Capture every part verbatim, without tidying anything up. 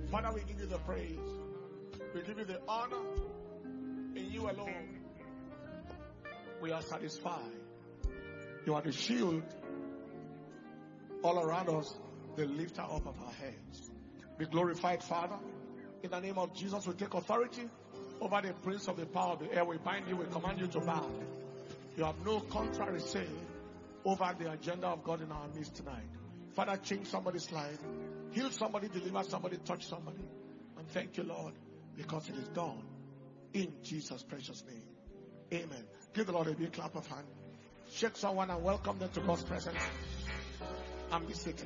Father, we give you the praise. We give you the honor. In you alone, we are satisfied. You are the shield all around us, the lifter up of our heads. Be glorified, Father. In the name of Jesus, we take authority over the prince of the power of the air. We bind you, we command you to bow. You have no contrary say over the agenda of God in our midst tonight. Father, change somebody's life. Heal somebody, deliver somebody, touch somebody. And thank you, Lord, because it is done. In Jesus' precious name. Amen. Give the Lord a big clap of hand. Shake someone and welcome them to God's presence. And be seated.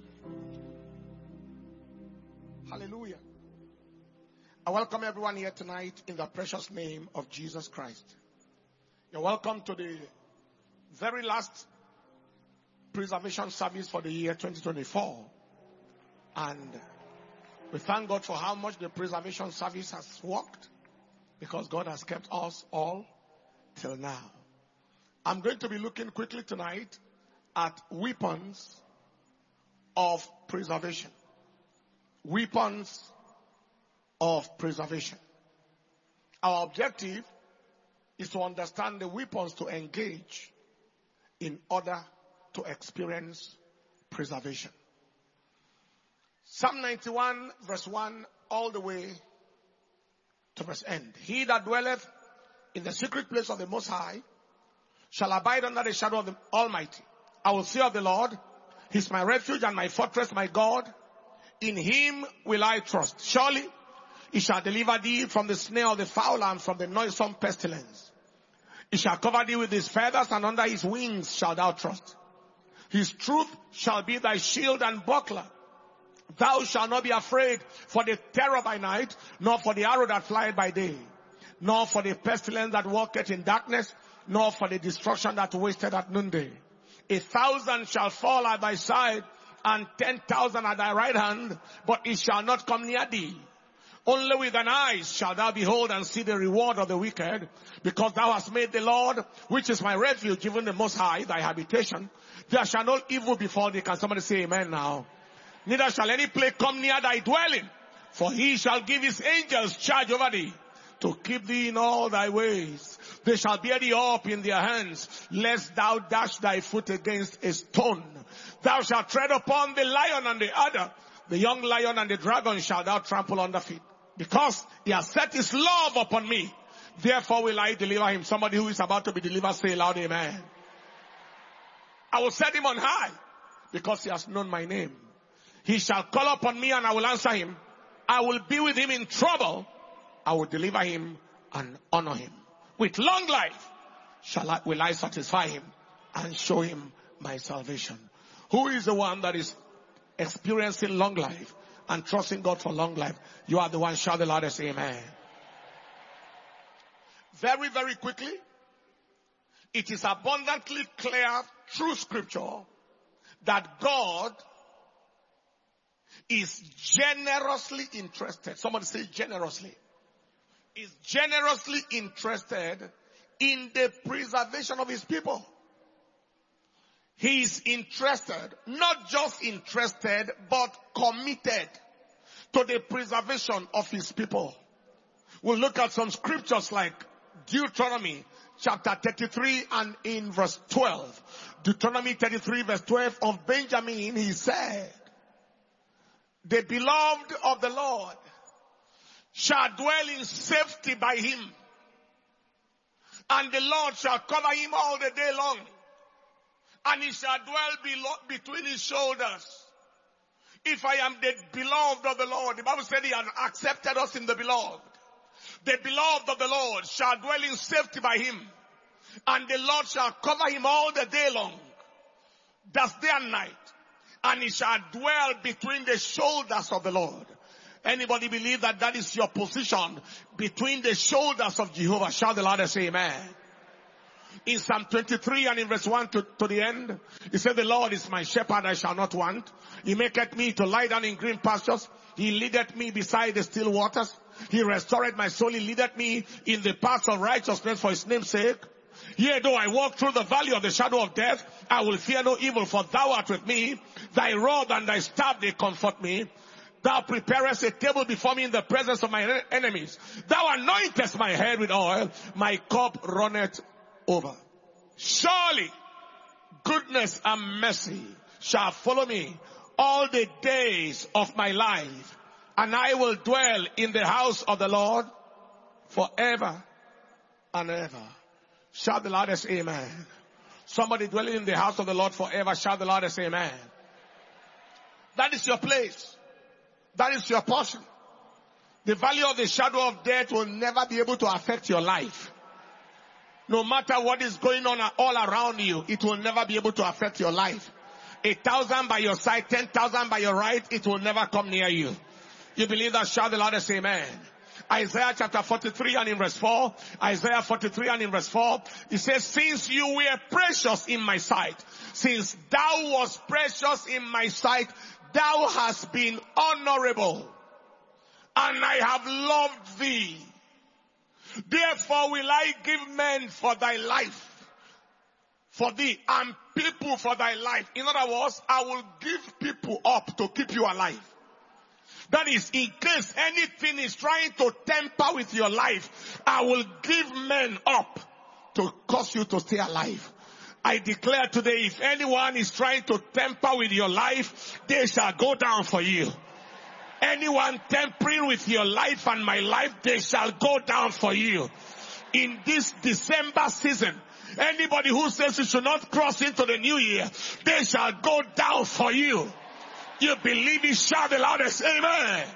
Hallelujah. I welcome everyone here tonight in the precious name of Jesus Christ. You're welcome to the very last preservation service for the year twenty twenty-four. And we thank God for how much the preservation service has worked, because God has kept us all till now. I'm going to be looking quickly tonight at weapons of preservation. Weapons of preservation. Our objective is to understand the weapons to engage in order to experience preservation. Psalm ninety-one verse one all the way to verse end. He that dwelleth in the secret place of the Most High shall abide under the shadow of the Almighty. I will say of the Lord, He is my refuge and my fortress, my God. In Him will I trust. Surely He shall deliver thee from the snare of the fowler and from the noisome pestilence. He shall cover thee with His feathers, and under His wings shalt thou trust. His truth shall be thy shield and buckler. Thou shalt not be afraid for the terror by night, nor for the arrow that flieth by day, nor for the pestilence that walketh in darkness, nor for the destruction that wasteth at noonday. A thousand shall fall at thy side, and ten thousand at thy right hand, but it shall not come near thee. Only with thine eyes shalt thou behold and see the reward of the wicked, because thou hast made the Lord, which is my refuge, even the Most High, thy habitation. There shall no evil befall thee. Can somebody say amen now? Neither shall any plague come near thy dwelling, for He shall give His angels charge over thee, to keep thee in all thy ways. They shall bear thee up in their hands, lest thou dash thy foot against a stone. Thou shalt tread upon the lion and the adder, the young lion and the dragon shalt thou trample under feet. Because He has set His love upon me, therefore will I deliver him. Somebody who is about to be delivered, say loud amen. I will set him on high, because he has known my name. He shall call upon me and I will answer him. I will be with him in trouble. I will deliver him and honor him. With long life shall I, will I satisfy him and show him my salvation. Who is the one that is experiencing long life and trusting God for long life? You are the one. Shout the loudest amen. Very, very quickly, it is abundantly clear through scripture that God is generously interested. Somebody say generously. Is generously interested in the preservation of His people. He is interested, not just interested, but committed to the preservation of His people. We'll look at some scriptures like Deuteronomy chapter thirty-three and in verse twelve. Deuteronomy thirty-three verse twelve, of Benjamin he said, the beloved of the Lord shall dwell in safety by him, and the Lord shall cover him all the day long, and he shall dwell below, between his shoulders. If I am the beloved of the Lord, the Bible said He has accepted us in the beloved. The beloved of the Lord shall dwell in safety by him, and the Lord shall cover him all the day long. That's day and night. And he shall dwell between the shoulders of the Lord. Anybody believe that that is your position between the shoulders of Jehovah? Shout the Lord and say amen. In Psalm twenty-three and in verse one to, to the end, He said, the Lord is my shepherd, I shall not want. He maketh me to lie down in green pastures. He leadeth me beside the still waters. He restored my soul. He leadeth me in the paths of righteousness for His name's sake. Yea, though I walk through the valley of the shadow of death, I will fear no evil, for thou art with me. Thy rod and thy staff, they comfort me. Thou preparest a table before me in the presence of my enemies. Thou anointest my head with oil. My cup runneth over. Surely goodness and mercy shall follow me all the days of my life, and I will dwell in the house of the Lord forever and ever. Shout the loudest amen. Somebody dwelling in the house of the Lord forever, shout the loudest amen. That is your place. That is your portion. The value of the shadow of death will never be able to affect your life. No matter what is going on all around you, it will never be able to affect your life. A thousand by your side, ten thousand by your right, it will never come near you. You believe that? Shout the loudest amen. Isaiah chapter forty-three and in verse four. Isaiah forty-three and in verse four. It says, since you were precious in my sight, since thou was precious in my sight, thou hast been honorable, and I have loved thee. Therefore will I give men for thy life, for thee, and people for thy life. In other words, I will give people up to keep you alive. That is, in case anything is trying to tamper with your life, I will give men up to cause you to stay alive. I declare today, if anyone is trying to tamper with your life, they shall go down for you. Anyone tampering with your life and my life, they shall go down for you. In this December season, anybody who says you should not cross into the new year, they shall go down for you. You believe it, shout the loudest, amen.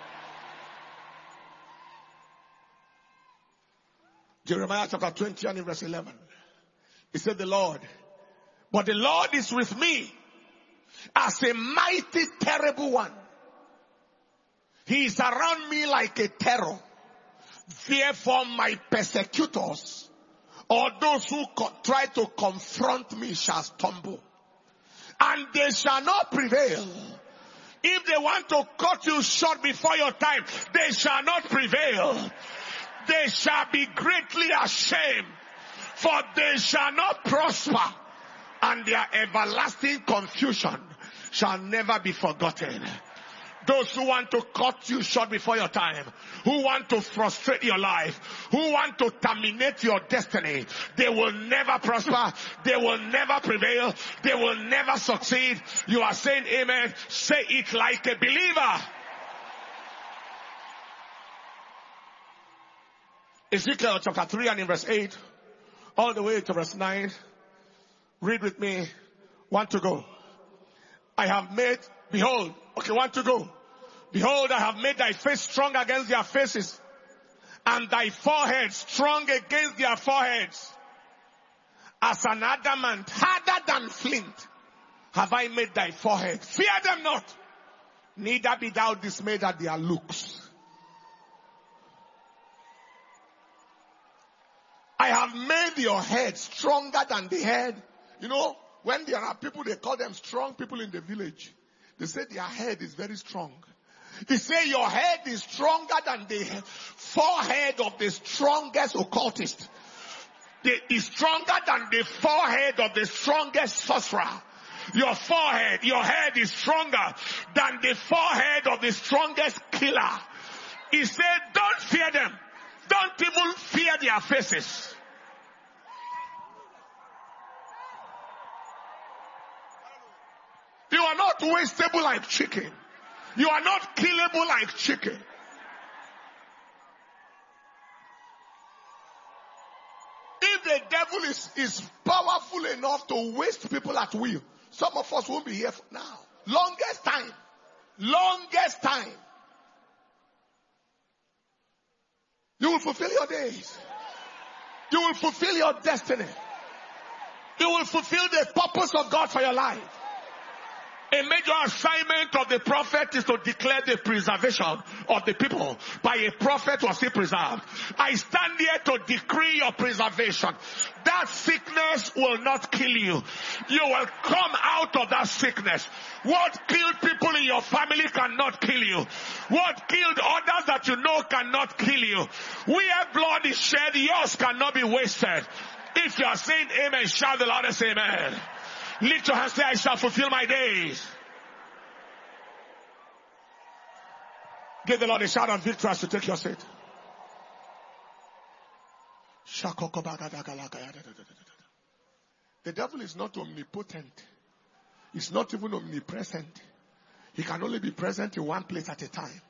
Jeremiah chapter twenty and in verse eleven. He said, the Lord, but the Lord is with me as a mighty, terrible one. He is around me like a terror. Therefore my persecutors, or those who co- try to confront me, shall stumble. And they shall not prevail. If they want to cut you short before your time, they shall not prevail. They shall be greatly ashamed, for they shall not prosper, and their everlasting confusion shall never be forgotten. Those who want to cut you short before your time, who want to frustrate your life, who want to terminate your destiny, they will never prosper, they will never prevail, they will never succeed. You are saying amen. Say it like a believer. Ezekiel chapter three and in verse eight, all the way to verse nine. Read with me. Want to go? I have made, behold, okay, want to go? Behold, I have made thy face strong against their faces, and thy forehead strong against their foreheads. As an adamant, harder than flint, have I made thy forehead. Fear them not, neither be thou dismayed at their looks. I have made your head stronger than the head. You know, when there are people, they call them strong people in the village. They say their head is very strong. He say your head is stronger than the forehead of the strongest occultist. It is stronger than the forehead of the strongest sorcerer. Your forehead, your head is stronger than the forehead of the strongest killer. He said, don't fear them. Don't even fear their faces. You are not wastable like chicken. You are not killable like chicken. If the devil is, is powerful enough to waste people at will, some of us won't be here for now. Longest time. Longest time. You will fulfill your days. You will fulfill your destiny. You will fulfill the purpose of God for your life. A major assignment of the prophet is to declare the preservation of the people. By a prophet was he preserved. I stand here to decree your preservation. That sickness will not kill you. You will come out of that sickness. What killed people in your family cannot kill you. What killed others that you know cannot kill you. Where blood is shed, yours cannot be wasted. If you are saying amen, shout the loudest amen. Lift your hands, say, I shall fulfill my days. Give the Lord a shout of victory as you take your seat. The devil is not omnipotent. He's not even omnipresent. He can only be present in one place at a time.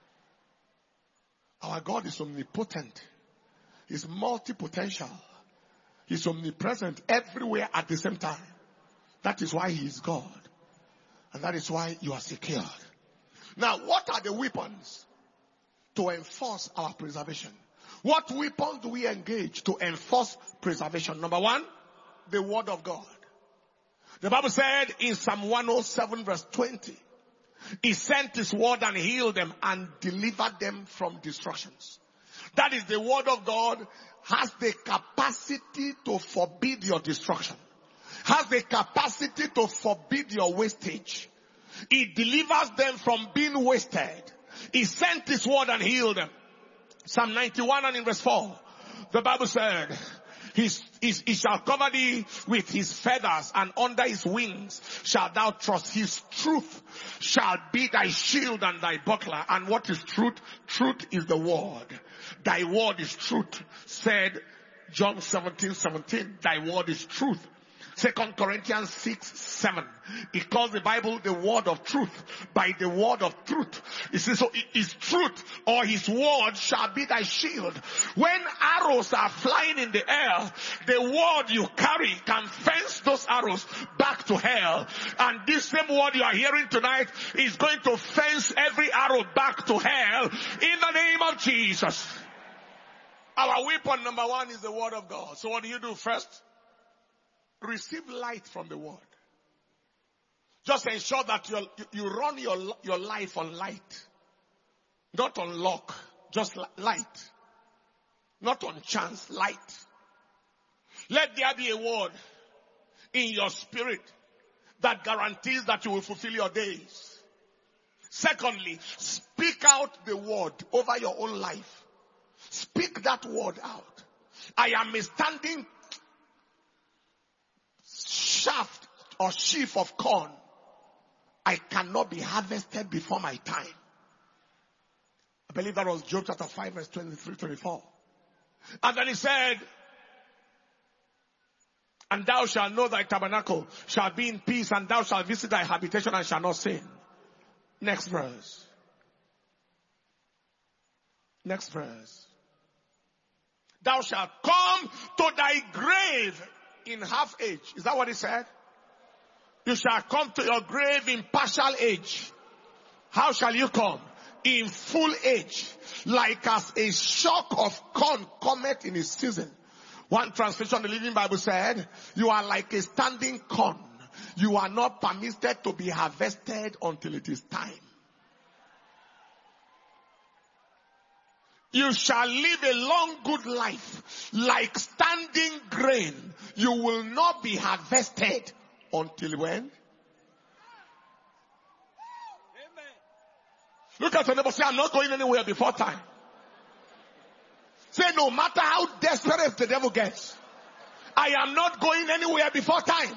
Our God is omnipotent. He's multipotential. He's omnipresent everywhere at the same time. That is why he is God. And that is why you are secured. Now, what are the weapons to enforce our preservation? What weapons do we engage to enforce preservation? Number one, the word of God. The Bible said in Psalm one oh seven verse twenty, he sent his word and healed them and delivered them from destructions. That is, the word of God has the capacity to forbid your destruction. Has the capacity to forbid your wastage. He delivers them from being wasted. He sent his word and healed them. Psalm ninety-one and in verse four, the Bible said, His, his, he shall cover thee with his feathers, and under his wings shalt thou trust. His truth shall be thy shield and thy buckler. And what is truth? Truth is the word. Thy word is truth, said John seventeen seventeen. Thy word is truth. Second Corinthians six seven. He calls the Bible the word of truth. By the word of truth. He says, so his truth or his word shall be thy shield. When arrows are flying in the air, the word you carry can fence those arrows back to hell. And this same word you are hearing tonight is going to fence every arrow back to hell in the name of Jesus. Our weapon number one is the word of God. So what do you do first? Receive light from the word. Just ensure that you you run your your life on light, not on luck, just light, not on chance, light. Let there be a word in your spirit that guarantees that you will fulfill your days. Secondly, speak out the word over your own life. Speak that word out. I am a standing shaft or sheaf of corn. I cannot be harvested before my time. I believe that was Job chapter five verse twenty-three, twenty-four. And then he said, and thou shalt know thy tabernacle shall be in peace, and thou shalt visit thy habitation and shall not sin. Next verse. Next verse. Thou shalt come to thy grave in half age. Is that what he said? You shall come to your grave in partial age. How shall you come? In full age. Like as a shock of corn cometh in its season. One translation of the Living Bible said, you are like a standing corn. You are not permitted to be harvested until it is time. You shall live a long good life like standing grain. You will not be harvested until when? Amen. Look at your neighbor, say, I'm not going anywhere before time. Say, no matter how desperate the devil gets, I am not going anywhere before time.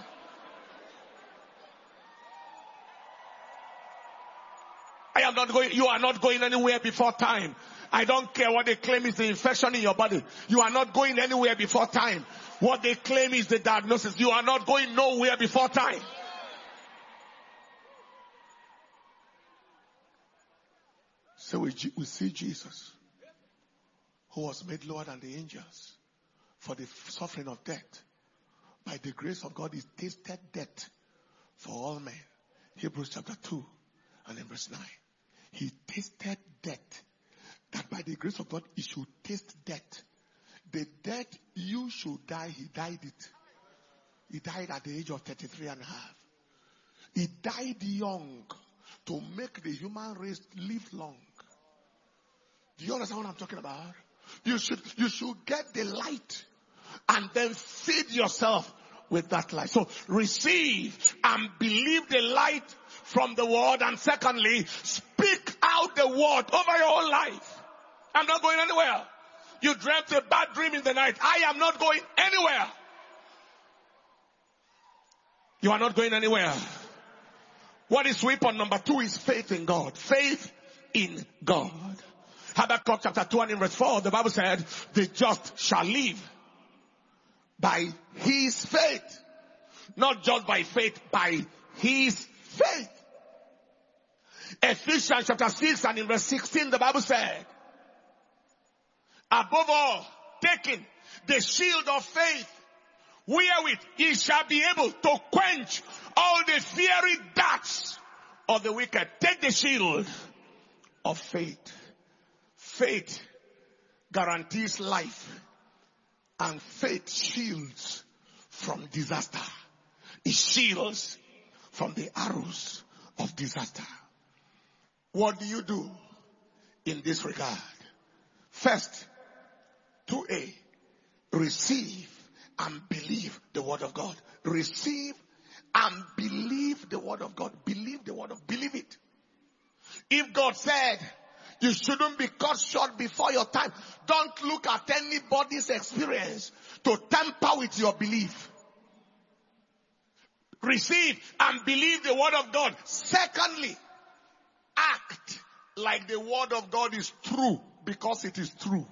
I am not going, you are not going anywhere before time. I don't care what they claim is the infection in your body. You are not going anywhere before time. What they claim is the diagnosis. You are not going nowhere before time. So we, we see Jesus, who was made lower than the angels for the suffering of death. By the grace of God, he tasted death for all men. Hebrews chapter two and in verse nine. He tasted death. That by the grace of God, he should taste death. The death you should die, he died it. He died at the age of thirty-three and a half. He died young to make the human race live long. Do you understand what I'm talking about? You should, you should get the light and then feed yourself with that light. So receive and believe the light from the word, and secondly, speak out the word over your own life. I'm not going anywhere. You dreamt a bad dream in the night. I am not going anywhere. You are not going anywhere. What is weapon number two is faith in God. Faith in God. Habakkuk chapter two and in verse four, the Bible said, the just shall live by his faith. Not just by faith, by his faith. Ephesians chapter six and in verse sixteen, the Bible said, above all, taking the shield of faith, wherewith ye shall be able to quench all the fiery darts of the wicked. Take the shield of faith. Faith guarantees life, and faith shields from disaster. It shields from the arrows of disaster. What do you do in this regard? First, two A, receive and believe the word of God. Receive and believe the word of God. Believe the word of, believe it. If God said you shouldn't be cut short before your time, don't look at anybody's experience to tamper with your belief. Receive and believe the word of God. Secondly, act like the word of God is true because it is true.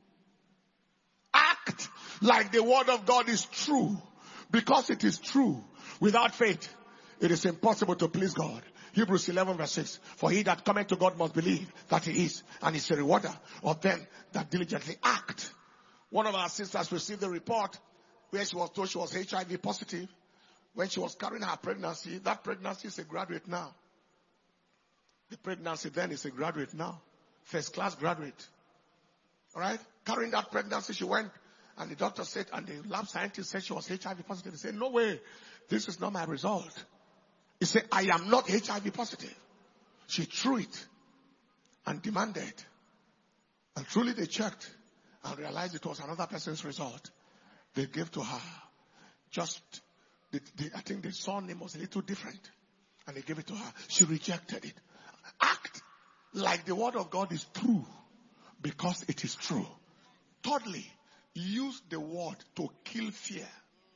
Act like the word of God is true because it is true. Without faith, it is impossible to please God. Hebrews eleven verse six. For he that cometh to God must believe that he is, and is a rewarder of them that diligently act. One of our sisters received a report where she was told she was H I V positive. When she was carrying her pregnancy, that pregnancy is a graduate now. The pregnancy then is a graduate now. First class graduate. Alright? Carrying that pregnancy, she went, and the doctor said, and the lab scientist said she was H I V positive. He said, no way, this is not my result. He said, I am not H I V positive. She threw it and demanded. And truly they checked and realized it was another person's result. They gave to her. Just, the, the, I think the surname was a little different. And they gave it to her. She rejected it. Act like the word of God is true because it is true. Thirdly, use the word to kill fear.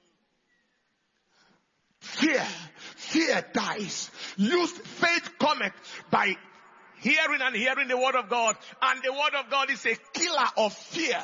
Fear, fear dies. Use faith cometh by hearing and hearing the word of God. And the word of God is a killer of fear.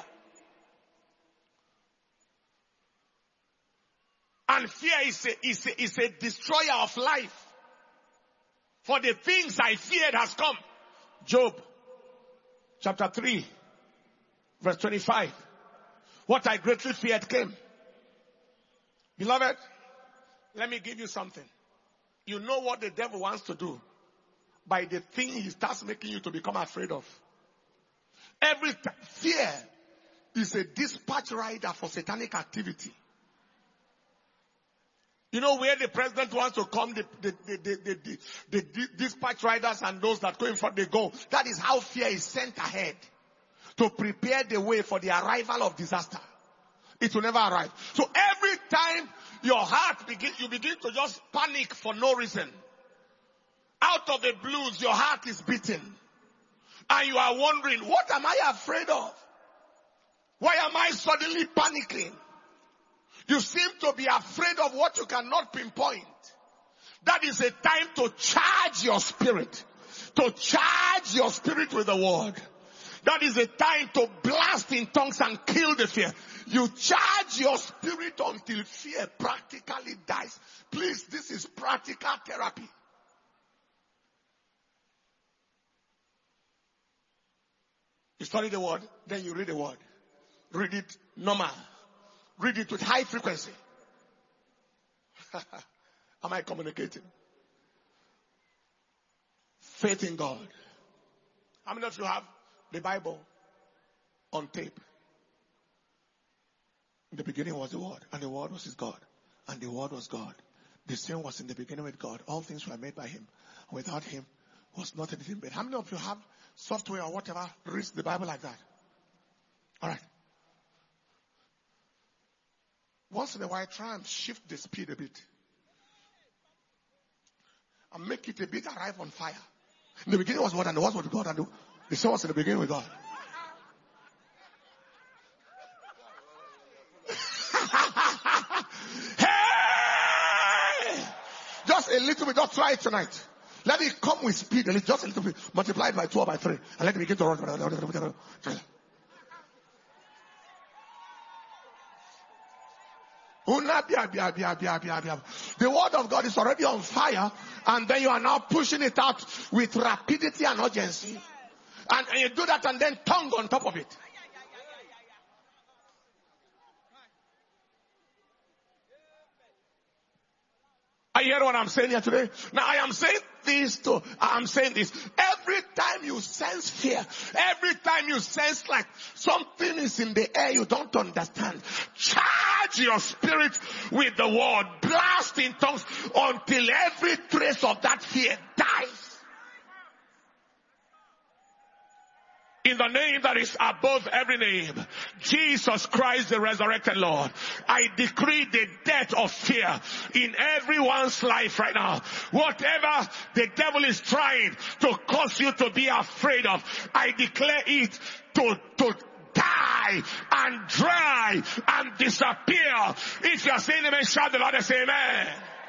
And fear is a, is a, is a destroyer of life. For the things I feared has come. Job chapter three verse twenty-five. What I greatly feared came. Beloved, let me give you something. You know what the devil wants to do by the thing he starts making you to become afraid of. Every t- fear is a dispatch rider for satanic activity. You know where the president wants to come, the, the, the, the, the, the, the dispatch riders and those that go in front, they go. That is how fear is sent ahead to prepare the way for the arrival of disaster. It will never arrive. So every time your heart begin, you begin to just panic for no reason. Out of the blues, your heart is beating. And you are wondering, what am I afraid of? Why am I suddenly panicking? You seem to be afraid of what you cannot pinpoint. That is a time to charge your spirit. To charge your spirit with the word. That is a time to blast in tongues and kill the fear. You charge your spirit until fear practically dies. Please, this is practical therapy. You study the word, then you read the word. Read it normal. Read it with high frequency. Am I communicating? Faith in God. How many of you have the Bible on tape? In the beginning was the Word, and the Word was His God, and the Word was God. The same was in the beginning with God. All things were made by Him. Without Him was not anything made. How many of you have software or whatever reads the Bible like that? All right. Once in a while, try and shift the speed a bit. And make it a bit arrive on fire. In the beginning was Word, and the Word was God, and the, the same was in the beginning with God. Hey! Just a little bit, just try it tonight. Let it come with speed, and it's just a little bit. Multiply it by two or by three. And let it begin to run. The word of God is already on fire, and then you are now pushing it out with rapidity and urgency. And, and you do that and then tongue on top of it. Are you hearing what I'm saying here today? Now I am saying this to, I'm saying this. Every time you sense fear, every time you sense like something is in the air you don't understand, charge your spirit with the word. Blast in tongues until every trace of that fear dies. In the name that is above every name, Jesus Christ the resurrected Lord, I decree the death of fear in everyone's life right now. Whatever the devil is trying to cause you to be afraid of, I declare it to, to die and dry and disappear. If you are saying amen, shout the Lord and say amen.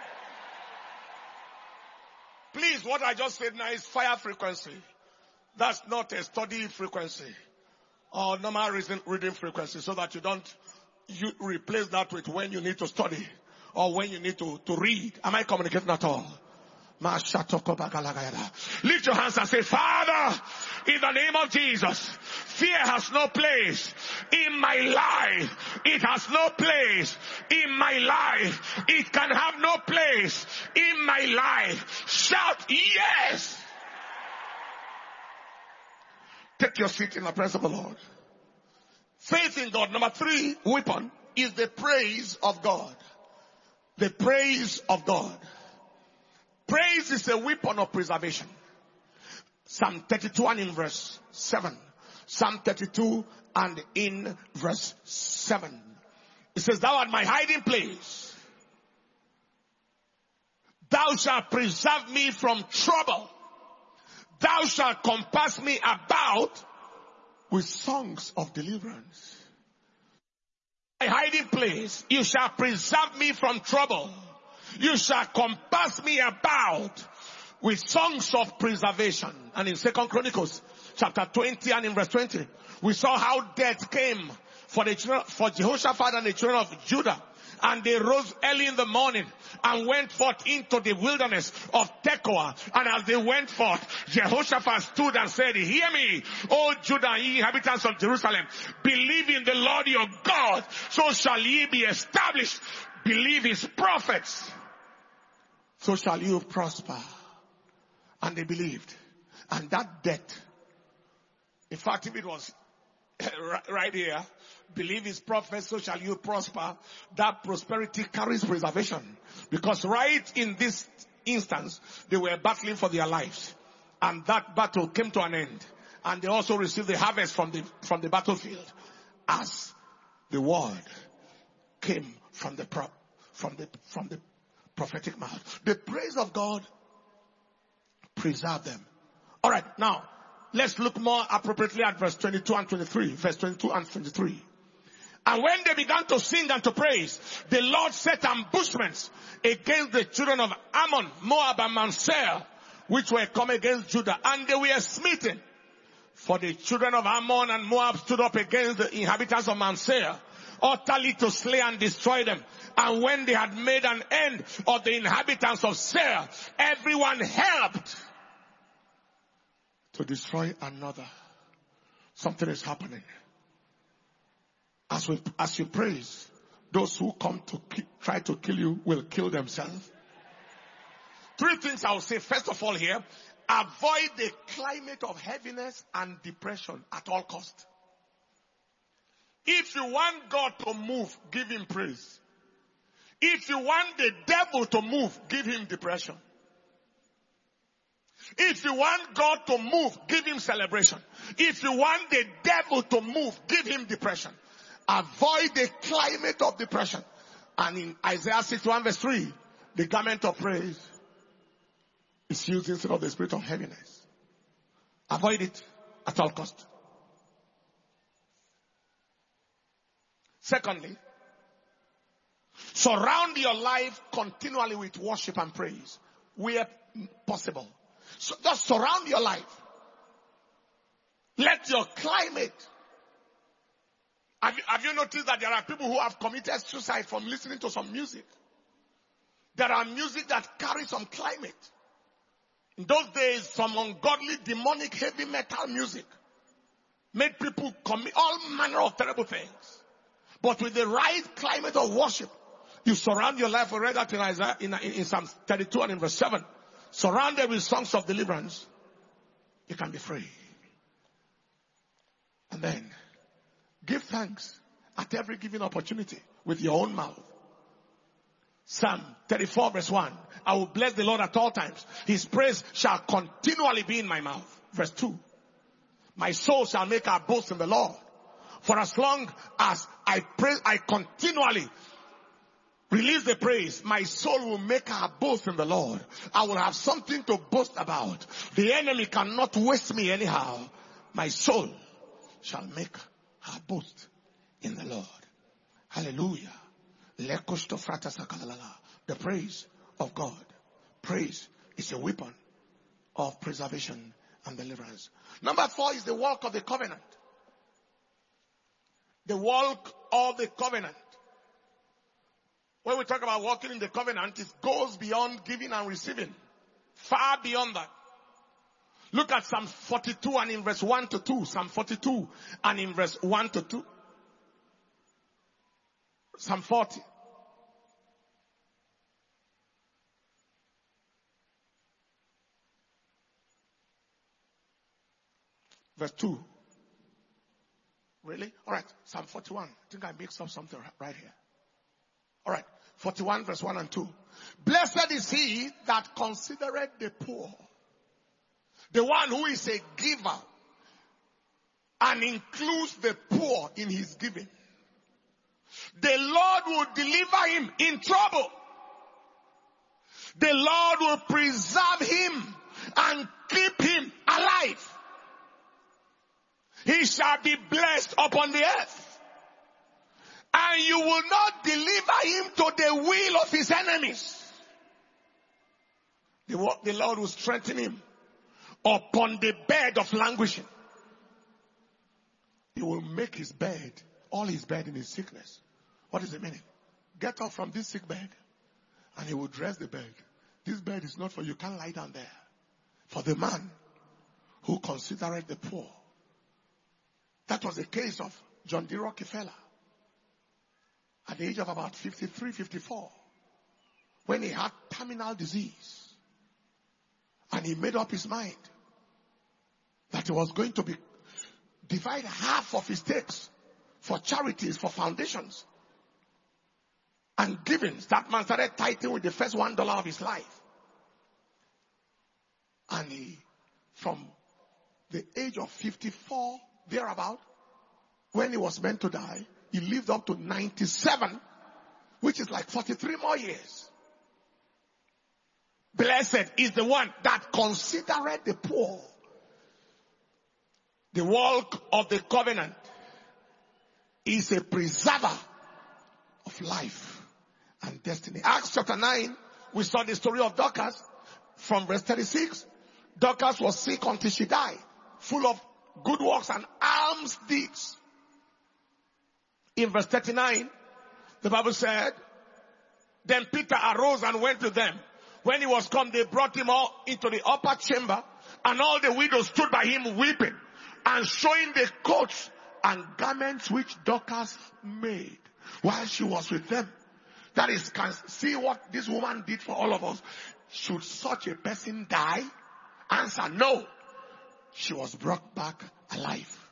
Please, what I just said now is fire frequency. That's not a study frequency or normal reason, reading frequency, so that you don't you replace that with when you need to study or when you need to, to read. Am I communicating at all? Lift your hands and say, Father, in the name of Jesus, fear has no place in my life. It has no place in my life. It can have no place in my life. Shout yes. Take your seat in the presence of the Lord. Faith in God. Number three weapon is the praise of God. The praise of God. Praise is a weapon of preservation. Psalm thirty-two and in verse seven. Psalm thirty-two and in verse seven. It says, Thou art my hiding place. Thou shalt preserve me from trouble. Thou shalt compass me about with songs of deliverance. My hiding place, you shall preserve me from trouble. You shall compass me about with songs of preservation. And in Second Chronicles chapter twenty and in verse twenty, we saw how death came for the children, for Jehoshaphat and the children of Judah. And they rose early in the morning and went forth into the wilderness of Tekoa. And as they went forth, Jehoshaphat stood and said, Hear me, O Judah, ye inhabitants of Jerusalem. Believe in the Lord your God, so shall ye be established. Believe his prophets, so shall you prosper. And they believed. And that death, in fact, if it was right here, believe his prophets, so shall you prosper. That prosperity carries preservation. Because right in this instance, they were battling for their lives. And that battle came to an end. And they also received the harvest from the, from the battlefield. As the word came from the, pro, from the, from the prophetic mouth. The praise of God preserved them. Alright, now, let's look more appropriately at verse twenty-two and twenty-three. Verse twenty-two and twenty-three. And when they began to sing and to praise, the Lord set ambushments against the children of Ammon, Moab, and Mount Seir, which were come against Judah, and they were smitten. For the children of Ammon and Moab stood up against the inhabitants of Mount Seir, utterly to slay and destroy them. And when they had made an end of the inhabitants of Seir, everyone helped to destroy another. Something is happening. As we, as you praise, those who come to ki- try to kill you will kill themselves. Three things I will say. First of all here, avoid the climate of heaviness and depression at all cost. If you want God to move, give him praise. If you want the devil to move, give him depression. If you want God to move, give him celebration. If you want the devil to move, give him depression. Avoid the climate of depression. And in Isaiah sixty-one verse three, the garment of praise is used instead of the spirit of heaviness. Avoid it at all cost. Secondly, surround your life continually with worship and praise where possible. So just surround your life. Let your climate. Have you, have you noticed that there are people who have committed suicide from listening to some music? There are music that carry some climate. In those days, some ungodly, demonic, heavy metal music made people commit all manner of terrible things. But with the right climate of worship, you surround your life. We read that in Isaiah, in, in, in Psalm thirty-two and in verse seven. Surrounded with songs of deliverance, you can be free. And then, give thanks at every given opportunity with your own mouth. Psalm thirty-four verse one. I will bless the Lord at all times. His praise shall continually be in my mouth. Verse two. My soul shall make her boast in the Lord. For as long as I praise, I continually release the praise, my soul will make her boast in the Lord. I will have something to boast about. The enemy cannot waste me anyhow. My soul shall make her boast in the Lord. Hallelujah. The praise of God. Praise is a weapon of preservation and deliverance. Number four is the walk of the covenant. The walk of the covenant. When we talk about walking in the covenant, it goes beyond giving and receiving. Far beyond that. Look at Psalm forty-two and in verse one to two. Psalm forty-two and in verse one to two. Psalm forty. Verse two. Really? Alright. Psalm forty-one. I think I mixed up something right here. Alright. forty-one verse one and two. Blessed is he that considereth the poor. The one who is a giver and includes the poor in his giving. The Lord will deliver him in trouble. The Lord will preserve him and keep him alive. He shall be blessed upon the earth. And you will not deliver him to the will of his enemies. The, the Lord will strengthen him upon the bed of languishing. He will make his bed, all his bed in his sickness. What is the meaning? Get up from this sick bed and he will dress the bed. This bed is not for you. You can't lie down there. For the man who considereth the poor. That was the case of John D. Rockefeller. At the age of about fifty-three, fifty-four. When he had terminal disease. And he made up his mind that he was going to be divide half of his takes for charities, for foundations. And givings. That man started tithing with the first one dollar of his life. And he, from the age of fifty-four, thereabout, when he was meant to die, he lived up to ninety-seven, which is like forty-three more years. Blessed is the one that considereth the poor. The walk of the covenant is a preserver of life and destiny. Acts chapter nine, we saw the story of Dorcas from verse thirty-six. Dorcas was sick until she died, full of good works and alms deeds. In verse thirty-nine, the Bible said, then Peter arose and went to them. When he was come, they brought him all into the upper chamber, and all the widows stood by him weeping and showing the coats and garments which Dorcas made while she was with them. That is, can see what this woman did for all of us. Should such a person die? Answer, no. She was brought back alive.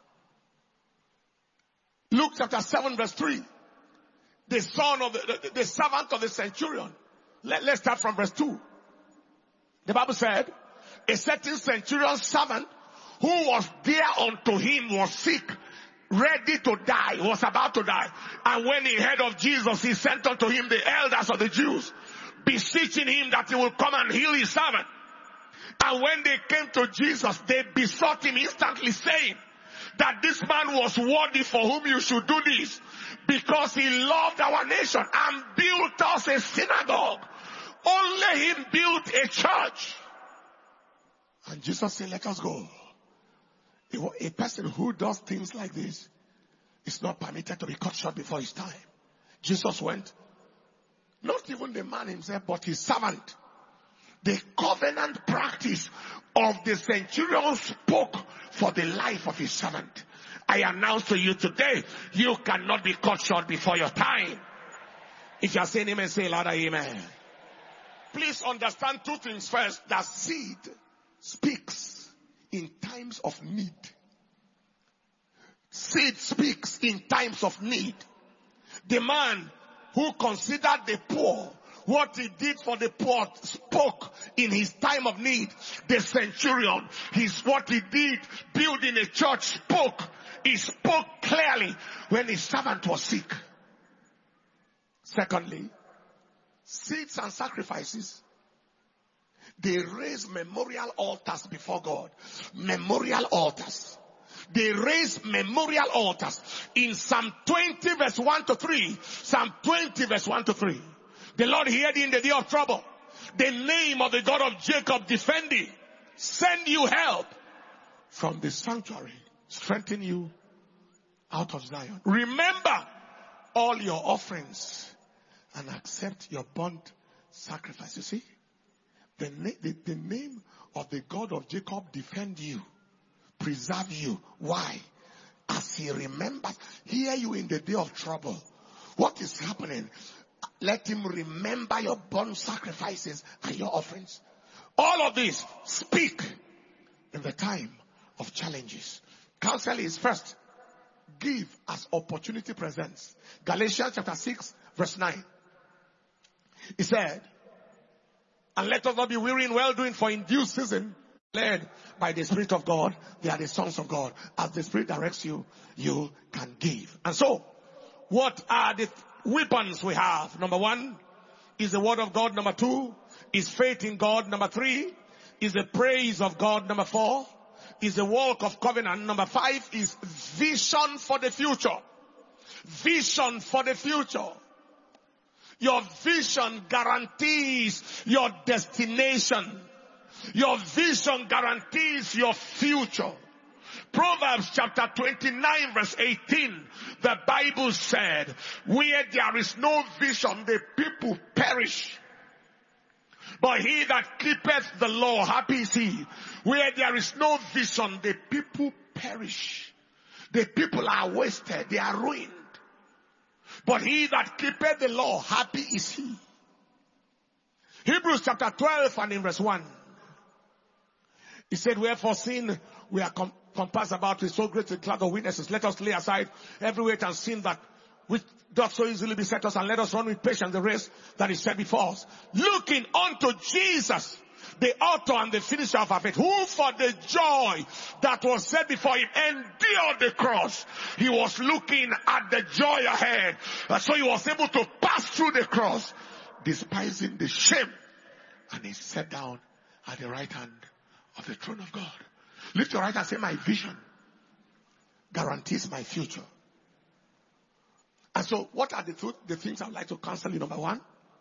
Luke chapter seven verse three. The son of the, the, the servant of the centurion. Let, let's start from verse two. The Bible said, a certain centurion servant who was dear unto him was sick, ready to die, was about to die. And when he heard of Jesus, he sent unto him the elders of the Jews, beseeching him that he will come and heal his servant. And when they came to Jesus, they besought him instantly, saying that this man was worthy for whom you should do this, because he loved our nation and built us a synagogue. Only him built a church. And Jesus said, let us go. A person who does things like this is not permitted to be cut short before his time. Jesus went. Not even the man himself, but his servant. The covenant practice of the centurion spoke for the life of his servant. I announce to you today, you cannot be cut short before your time. If you are saying amen, say louder amen. Please understand two things first. That seed speaks in times of need. Seed speaks in times of need. The man who considered the poor, what he did for the poor, spoke in his time of need. The centurion, his what he did building a church, spoke. He spoke clearly when his servant was sick. Secondly, seeds and sacrifices, they raise memorial altars before God. Memorial altars. They raise memorial altars. In Psalm twenty verse one to three, Psalm twenty verse one to three, the Lord heard in the day of trouble. The name of the God of Jacob defend thee. Send you help from the sanctuary. Strengthen you out of Zion. Remember all your offerings and accept your burnt sacrifice. You see, the, na- the, the name of the God of Jacob defend you, preserve you. Why? As he remembers, hear you in the day of trouble. What is happening? Let him remember your burnt sacrifices and your offerings. All of this speak in the time of challenges. Counsel is first, give as opportunity presents. Galatians chapter six verse nine. He said, and let us not be weary in well doing, for in due season, led by the Spirit of God, they are the sons of God. As the Spirit directs you, you can give. And so, what are the weapons we have? Number one is the word of God. Number two is faith in God. Number three is the praise of God. Number four is the walk of covenant. Number five is vision for the future. Vision for the future. Your vision guarantees your destination. Your vision guarantees your future. Proverbs chapter twenty-nine verse eighteen, the Bible said, where there is no vision, the people perish. But he that keepeth the law, happy is he. Where there is no vision, the people perish. The people are wasted, they are ruined. But he that keepeth the law, happy is he. Hebrews chapter twelve and in verse one. He said, wherefore sin, we are com- compassed about with so great a cloud of witnesses. Let us lay aside every weight and sin that which doth so easily beset us, and let us run with patience the race that is set before us. Looking unto Jesus, the author and the finisher of our faith, who for the joy that was set before him endured the cross. He was looking at the joy ahead. So he was able to pass through the cross, despising the shame. And he sat down at the right hand of the throne of God. Lift your right hand and say, my vision guarantees my future. And so what are the, th- the things I would like to counsel you? Number one,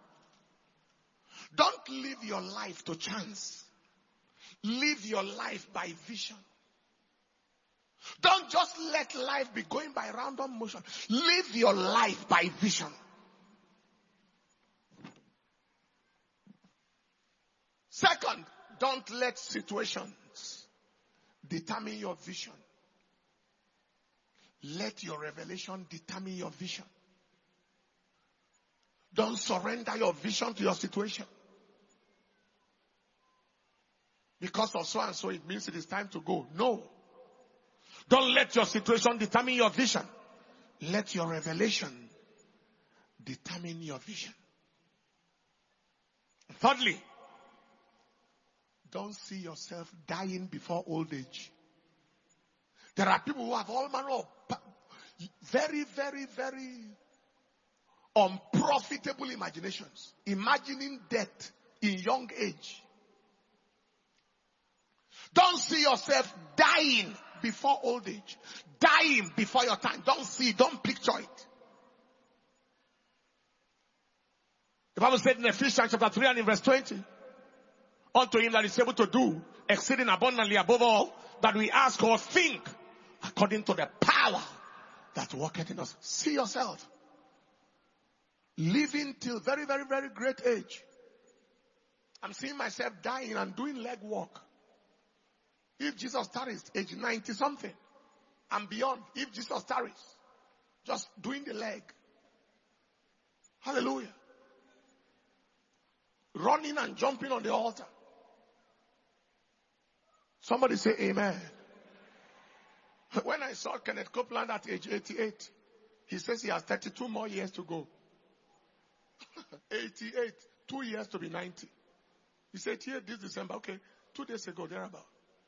don't live your life to chance. Live your life by vision. Don't just let life be going by random motion. Live your life by vision. Second, don't let situations determine your vision. Let your revelation determine your vision. Don't surrender your vision to your situation. Because of so and so, it means it is time to go. No. Don't let your situation determine your vision. Let your revelation determine your vision. Thirdly, don't see yourself dying before old age. There are people who have all manner of very, very, very unprofitable imaginations. Imagining death in young age. Don't see yourself dying before old age. Dying before your time. Don't see, don't picture it. The Bible said in Ephesians chapter three and in verse twenty, unto him that is able to do exceeding abundantly above all that we ask or think, according to the power that worketh in us. See yourself living till very, very, very great age. I'm seeing myself dying and doing leg work. If Jesus tarries, age ninety something and beyond, if Jesus tarries, just doing the leg. Hallelujah. Running and jumping on the altar. Somebody say amen. When I saw Kenneth Copeland at age eighty-eight, he says he has thirty-two more years to go. eighty-eight, two years to be ninety. He said here this December, okay, two days ago, thereabout.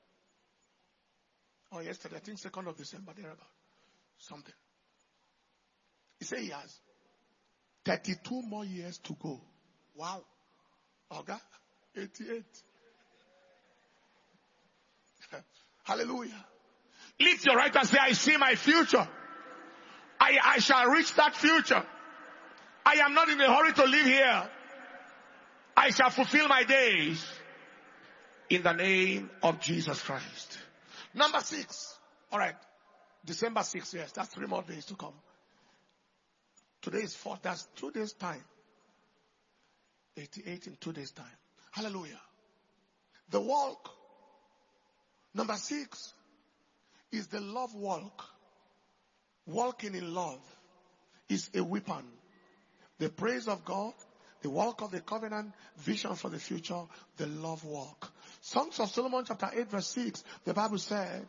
Or yesterday, I think second of December, thereabout. Something. He said he has thirty-two more years to go. Wow. Oga, eighty-eight. Hallelujah. Lift your right hand and say, I see my future. I, I shall reach that future. I am not in a hurry to live here. I shall fulfill my days in the name of Jesus Christ. Number six. All right. December sixth, yes. That's three more days to come. Today is fourth. That's two days time. eighty-eight in two days time. Hallelujah. The walk. Number six is the love walk. Walking in love is a weapon. The praise of God, the walk of the covenant, vision for the future, the love walk. Songs of Solomon chapter eight verse six, the Bible said,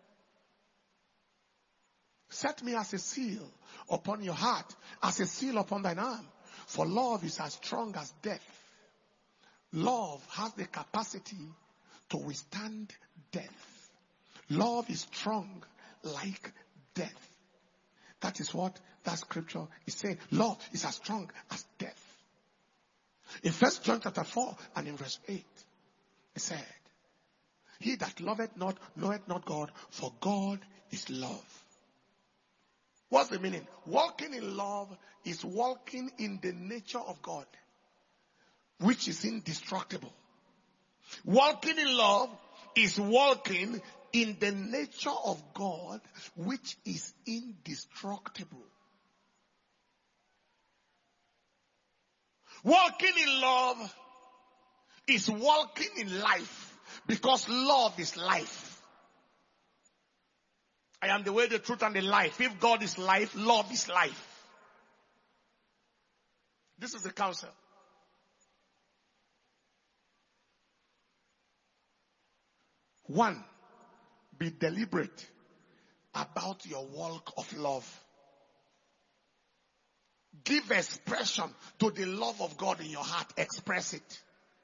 set me as a seal upon your heart, as a seal upon thine arm, for love is as strong as death. Love has the capacity to withstand death. Love is strong like death. That is what that scripture is saying. Love is as strong as death. In First John chapter four and in verse eight, it said, he that loveth not knoweth not God, for God is love. What's the meaning? Walking in love is walking in the nature of God, which is indestructible. Walking in love is walking in the nature of God, which is indestructible. Walking in love is walking in life, because love is life. I am the way, the truth, and the life. If God is life, love is life. This is the counsel. One, be deliberate about your walk of love. Give expression to the love of God in your heart. Express it.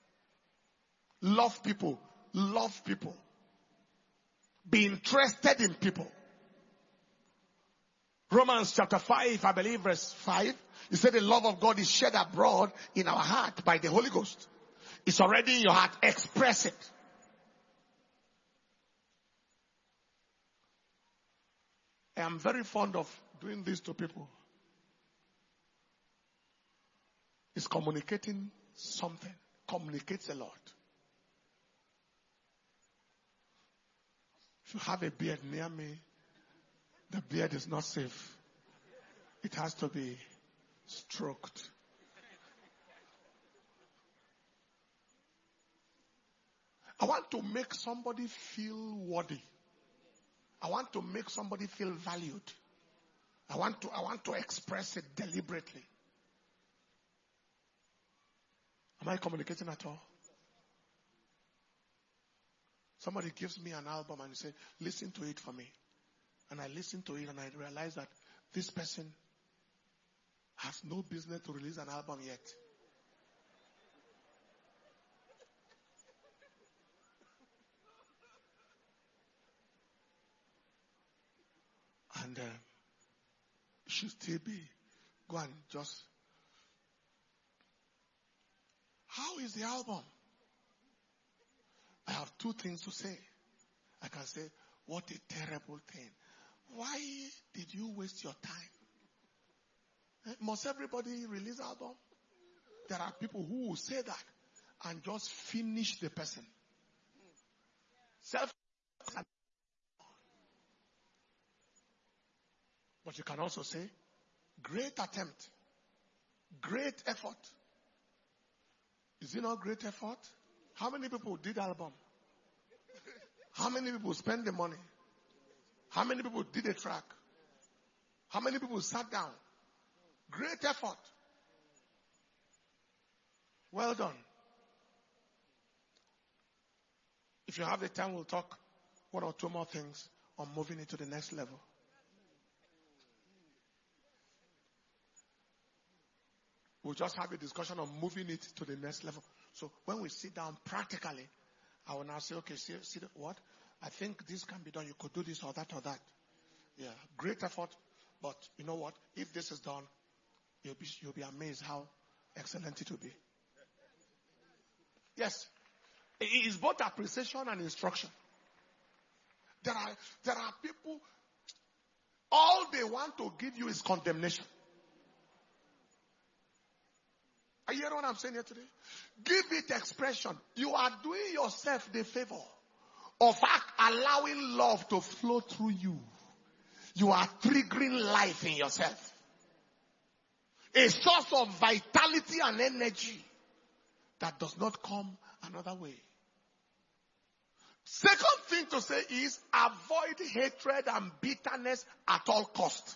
Love people. Love people. Be interested in people. Romans chapter five, I believe verse five. He said the love of God is shed abroad in our heart by the Holy Ghost. It's already in your heart. Express it. I am very fond of doing this to people. It's communicating something. Communicates a lot. If you have a beard near me, the beard is not safe. It has to be stroked. I want to make somebody feel worthy. I want to make somebody feel valued. I want to, I want to express it deliberately. Am I communicating at all? Somebody gives me an album and say, listen to it for me. And I listen to it and I realize that this person has no business to release an album yet. And uh, should still be, go and just, how is the album? I have two things to say. I can say, what a terrible thing. Why did you waste your time? Must everybody release album? There are people who will say that and just finish the person. Self. But you can also say, great attempt, great effort. Is it not great effort? How many people did album? How many people spent the money? How many people did a track? How many people sat down? Great effort. Well done. If you have the time, we'll talk one or two more things on moving it to the next level. We'll just have a discussion on moving it to the next level. So when we sit down practically, I will now say, okay, see, see what? I think this can be done. You could do this or that or that. Yeah, great effort. But you know what? If this is done, you'll be, you'll be amazed how excellent it will be. Yes. It is both appreciation and instruction. There are, there are people, all they want to give you is condemnation. Are you hearing what I'm saying here today? Give it expression. You are doing yourself the favor of allowing love to flow through you. You are triggering life in yourself. A source of vitality and energy that does not come another way. Second thing to say is avoid hatred and bitterness at all cost.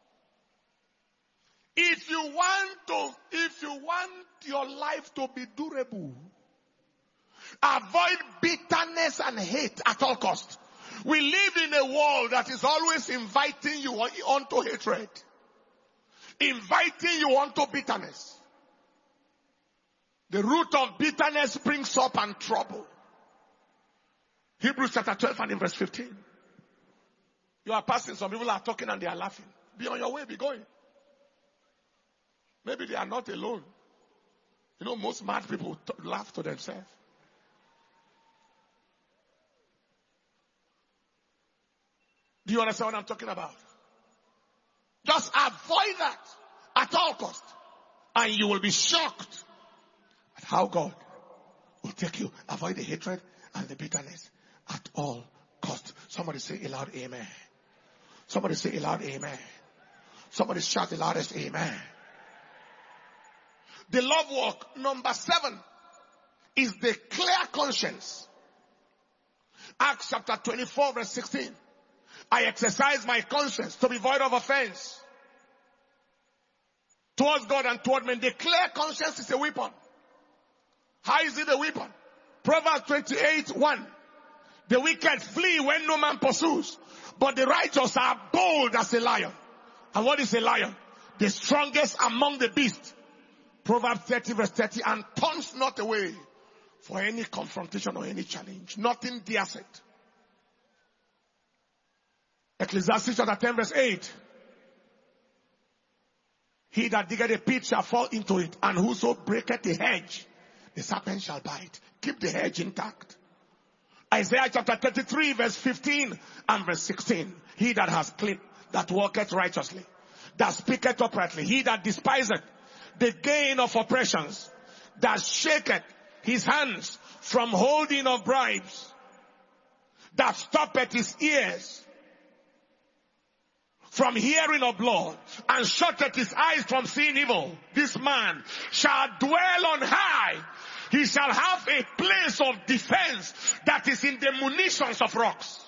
If you want to, if you want your life to be durable, avoid bitterness and hate at all cost. We live in a world that is always inviting you onto hatred, inviting you onto bitterness. The root of bitterness brings up and trouble. Hebrews chapter twelve and in verse fifteen. You are passing, some people are talking and they are laughing. Be on your way, be going. Maybe they are not alone. You know, most mad people t- laugh to themselves. Do you understand what I'm talking about? Just avoid that at all cost. And you will be shocked at how God will take you. Avoid the hatred and the bitterness at all cost. Somebody say aloud amen. Somebody say aloud amen. Somebody shout the loudest amen. The love walk, number seven, is the clear conscience. Acts chapter twenty-four verse sixteen. I exercise my conscience to be void of offense towards God and toward men. The clear conscience is a weapon. How is it a weapon? Proverbs twenty-eight one. The wicked flee when no man pursues, but the righteous are bold as a lion. And what is a lion? The strongest among the beasts. Proverbs thirty verse thirty, and turns not away for any confrontation or any challenge. Nothing dares it. Ecclesiastes chapter ten verse eight. He that diggeth a pit shall fall into it, and whoso breaketh a hedge, the serpent shall bite. Keep the hedge intact. Isaiah chapter thirty-three verse fifteen and verse sixteen. He that has clean, that walketh righteously, that speaketh uprightly, he that despiseth the gain of oppressions, that shaketh his hands from holding of bribes, that stoppeth his ears from hearing of blood, and shutteth his eyes from seeing evil. This man shall dwell on high. He shall have a place of defense that is in the munitions of rocks.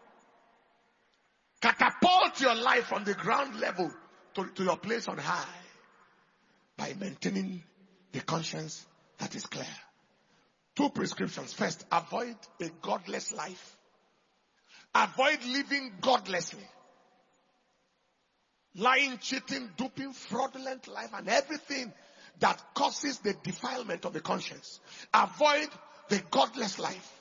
Catapult your life from the ground level to, to your place on high by maintaining the conscience that is clear. Two prescriptions. First, avoid a godless life. Avoid living godlessly. Lying, cheating, duping, fraudulent life, and everything that causes the defilement of the conscience. Avoid the godless life.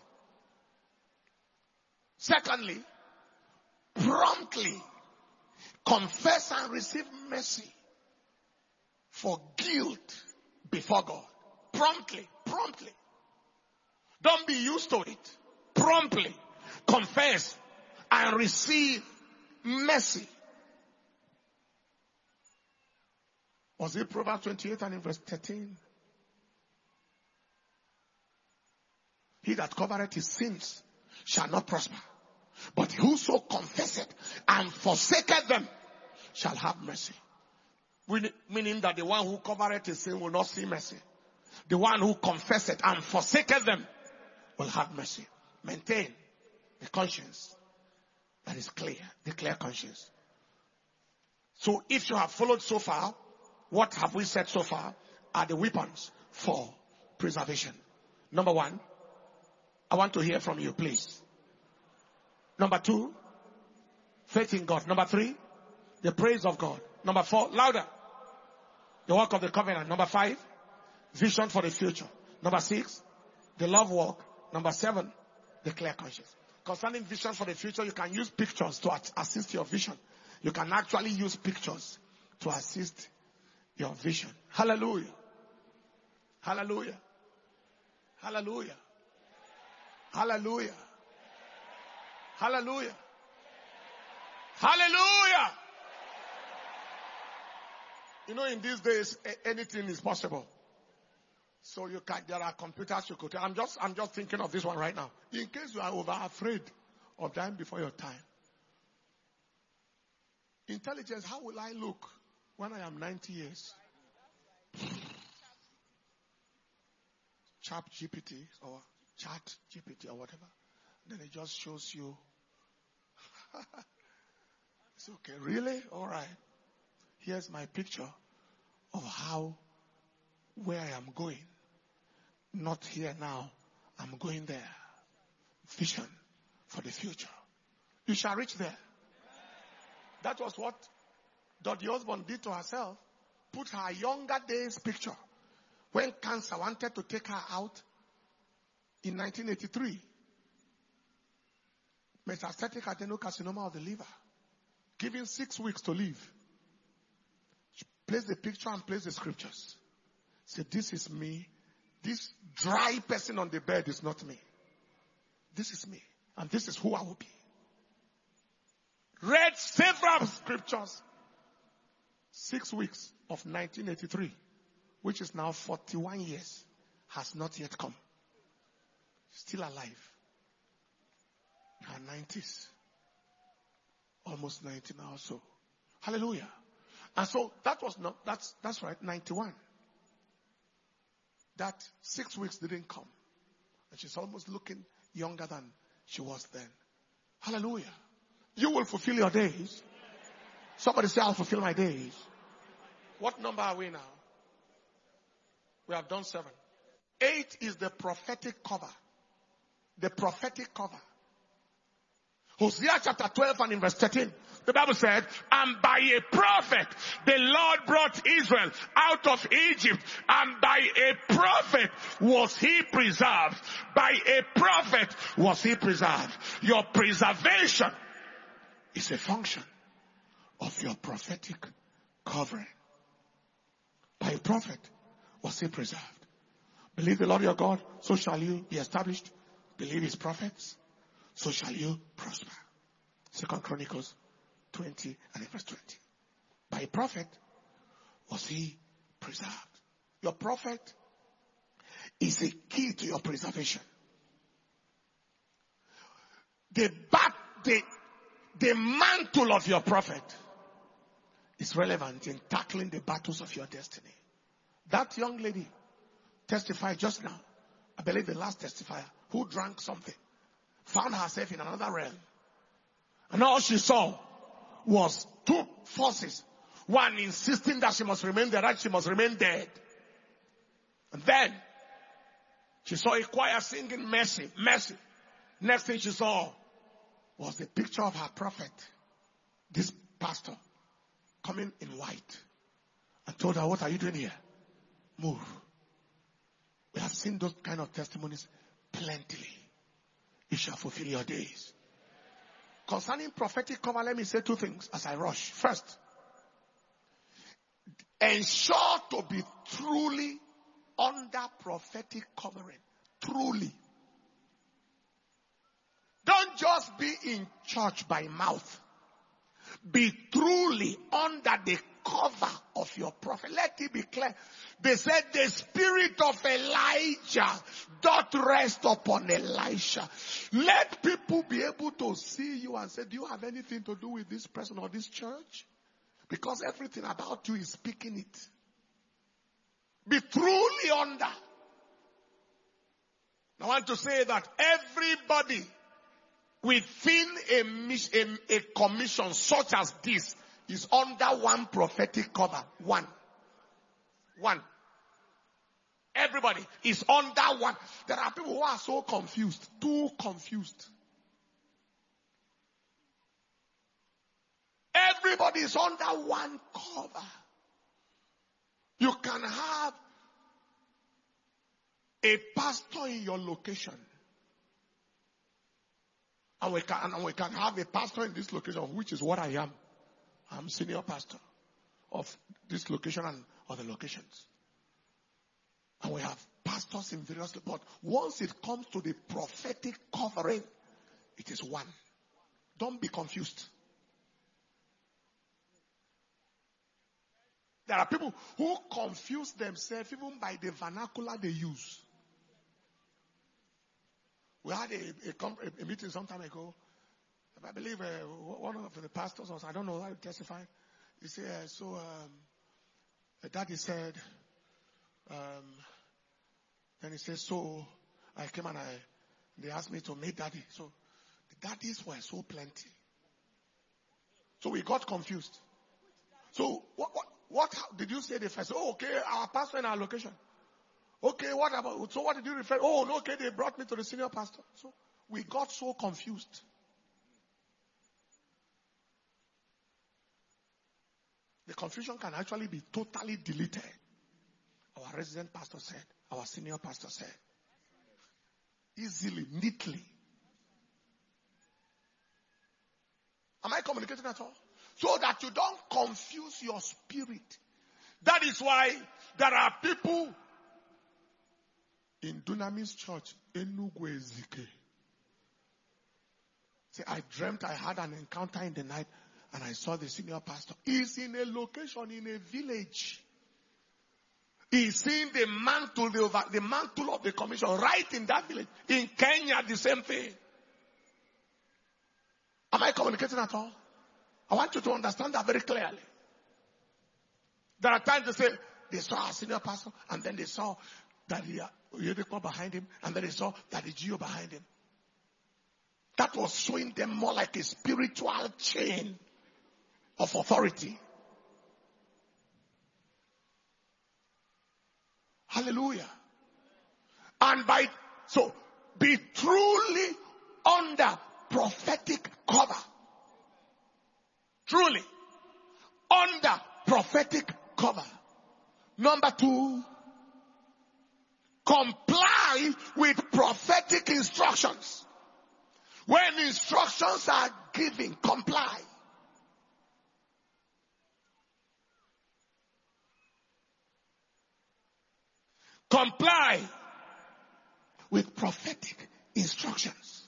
Secondly, promptly confess and receive mercy for guilt before God. Promptly, promptly. Don't be used to it. Promptly confess and receive mercy. Was it Proverbs twenty-eight and in verse thirteen? He that covereth his sins shall not prosper. But whoso confesseth and forsaketh them shall have mercy. Meaning that the one who covereth his sin will not see mercy. The one who confesseth and forsaketh them will have mercy. Maintain the conscience that is clear, the clear conscience. So if you have followed so far, what have we said so far are the weapons for preservation. Number one, I want to hear from you, please. Number two, faith in God. Number three, the praise of God. Number four, louder, the work of the covenant. Number five, vision for the future. Number six, the love walk. Number seven, the clear conscience. Concerning vision for the future, you can use pictures to assist your vision. You can actually use pictures to assist your vision. Hallelujah. Hallelujah. Hallelujah. Hallelujah. Hallelujah. Hallelujah. You know, in these days, anything is possible. So you can, there are computers you could, I'm just, I'm just thinking of this one right now. In case you are over afraid of dying before your time. Intelligence, how will I look when I am ninety years? Chat G P T or Chat G P T or whatever. Then it just shows you. It's okay. Really? All right. Here's my picture of how, where I am going. Not here now. I'm going there. Vision for the future. You shall reach there. That was what Dottie Osborne did to herself. Put her younger days picture. When cancer wanted to take her out in nineteen eighty-three. Metastatic adenocarcinoma of the liver. Given six weeks to live. She placed the picture and placed the scriptures. Said, this is me. This dry person on the bed is not me. This is me. And this is who I will be. Read several scriptures. Six weeks of nineteen eighty-three, which is now forty-one years, has not yet come. Still alive. Her nineties. Almost ninety now or so. Hallelujah. And so that was not, that's, that's right, ninety-one. That six weeks didn't come. And she's almost looking younger than she was then. Hallelujah. You will fulfill your days. Somebody say, I'll fulfill my days. What number are we now? We have done seven. Eight is the prophetic cover. The prophetic cover. Hosea chapter twelve and in verse thirteen. The Bible said, and by a prophet, the Lord brought Israel out of Egypt, and by a prophet was he preserved. By a prophet was he preserved. Your preservation is a function of your prophetic covering. By a prophet was he preserved. Believe the Lord your God, so shall you be established. Believe his prophets, so shall you prosper. Second Chronicles twenty and verse twenty. By a prophet was he preserved. Your prophet is a key to your preservation. The bat, the, the mantle of your prophet is relevant in tackling the battles of your destiny. That young lady testified just now, I believe the last testifier, who drank something, found herself in another realm. And all she saw was two forces. One insisting that she must remain there, that she must remain dead. And then she saw a choir singing mercy, mercy. Next thing she saw was the picture of her prophet, this pastor, coming in white, and told her, what are you doing here? Move. We have seen those kind of testimonies plentifully. You shall fulfill your days. Concerning prophetic cover, let me say two things as I rush. First, ensure to be truly under prophetic covering. Truly. Don't just be in church by mouth. Be truly under the cover of your prophet. Let it be clear. They said the spirit of Elijah doth rest upon Elisha. Let people be able to see you and say, do you have anything to do with this person or this church? Because everything about you is speaking it. Be truly under. I want to say that everybody within a, mission, a, a commission such as this is under one prophetic cover. One. One. Everybody is under one. There are people who are so confused. Too confused. Everybody is under one cover. You can have a pastor in your location. And we can, and we can have a pastor in this location, which is what I am. I'm senior pastor of this location and other locations. And we have pastors in various, but once it comes to the prophetic covering, it is one. Don't be confused. There are people who confuse themselves even by the vernacular they use. We had a, a, a meeting some time ago. I believe uh, one of the pastors, was, I don't know how to testify. He said, uh, so um, the daddy said, um, then he said, so I came and I, they asked me to meet daddy. So the daddies were so plenty. So we got confused. So what, what, what did you say the first? Oh, okay, our pastor in our location. Okay, what about, so what did you refer? Oh, no, okay, they brought me to the senior pastor. So we got so confused. The confusion can actually be totally deleted. Our resident pastor said, our senior pastor said. Easily, neatly. Am I communicating at all? So that you don't confuse your spirit. That is why there are people in Dunamis Church, Enugu Ezike. Say, I dreamt I had an encounter in the night and I saw the senior pastor. He's in a location, in a village. He's seeing the mantle, the, over, the mantle of the commission right in that village. In Kenya, the same thing. Am I communicating at all? I want you to understand that very clearly. There are times they say, they saw a senior pastor and then they saw that the Yedekwa behind him, and then they saw that the Geo behind him. That was showing them more like a spiritual chain of authority. Hallelujah. And by, so be truly under prophetic cover. Truly under prophetic cover. Number two, comply with prophetic instructions. When instructions are given, comply. Comply with prophetic instructions.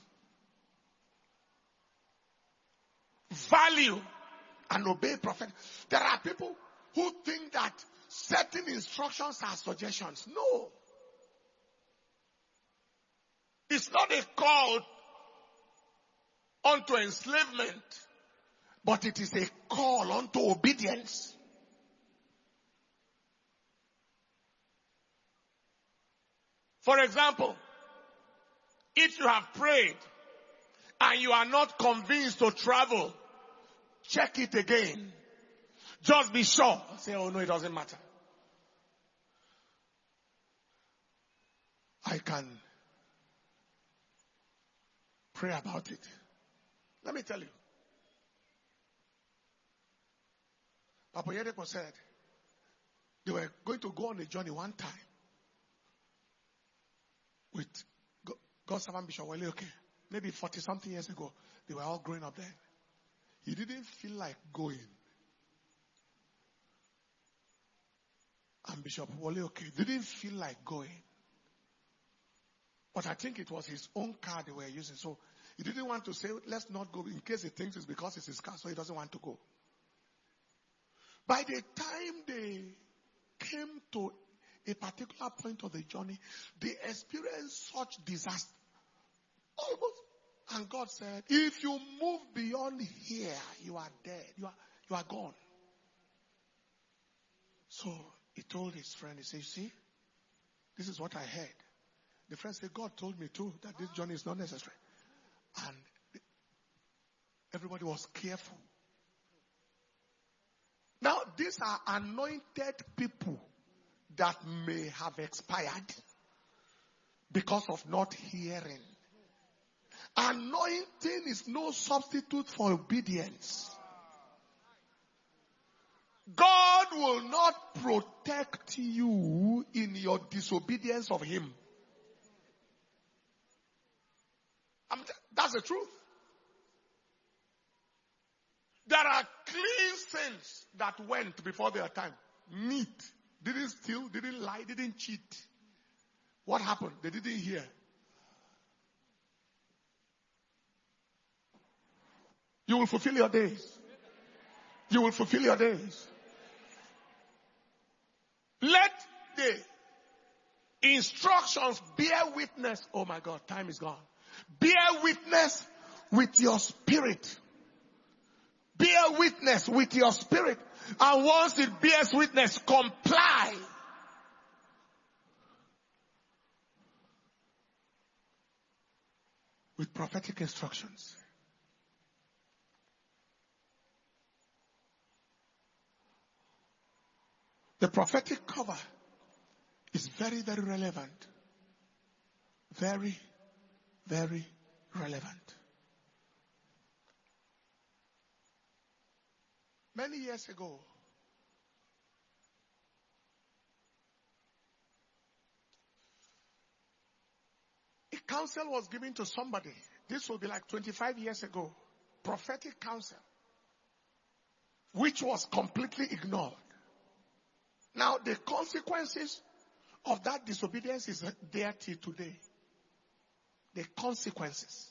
Value and obey prophet. There are people who think that certain instructions are suggestions. No. It's not a call unto enslavement, but it is a call unto obedience. For example, if you have prayed and you are not convinced to travel, check it again. Just be sure. Say, oh no, it doesn't matter. I can pray about it. Let me tell you. Papa Yedeko said they were going to go on a journey one time with God's servant Bishop Wale, okay, maybe forty something years ago. They were all growing up then. He didn't feel like going. And Bishop Wale, okay, didn't feel like going. But I think it was his own car they were using. So he didn't want to say, let's not go in case he thinks it's because it's his car, so he doesn't want to go. By the time they came to a particular point of the journey, they experienced such disaster. Almost. And God said, if you move beyond here, you are dead. You are, you are gone. So he told his friend, he said, you see, this is what I heard. The friend said, God told me too that this journey is not necessary. And everybody was careful. Now, these are anointed people that may have expired because of not hearing. Anointing is no substitute for obedience. God will not protect you in your disobedience of Him. I mean, that's the truth. There are clean saints that went before their time. Neat. Didn't steal, didn't lie, didn't cheat. What happened? They didn't hear. You will fulfill your days. You will fulfill your days. Let the instructions bear witness. Oh my God, time is gone. Bear witness with your spirit. Bear witness with your spirit. And once it bears witness, comply. With prophetic instructions. The prophetic cover is very, very relevant. Very, very relevant. Many years ago, a counsel was given to somebody. This will be like twenty-five years ago. Prophetic counsel, which was completely ignored. Now, the consequences of that disobedience is there till today. The consequences.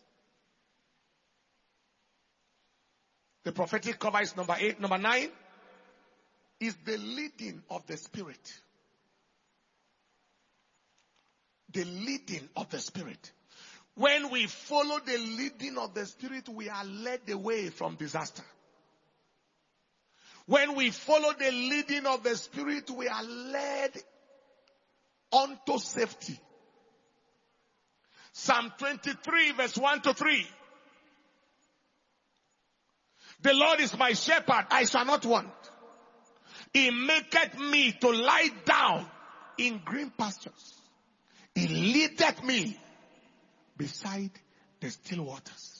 The prophetic cover is number eight. Number nine is the leading of the Spirit. The leading of the Spirit. When we follow the leading of the Spirit, we are led away from disaster. When we follow the leading of the Spirit, we are led unto safety. Psalm twenty-three verse one to three. The Lord is my shepherd, I shall not want. He maketh me to lie down in green pastures. He leadeth me beside the still waters.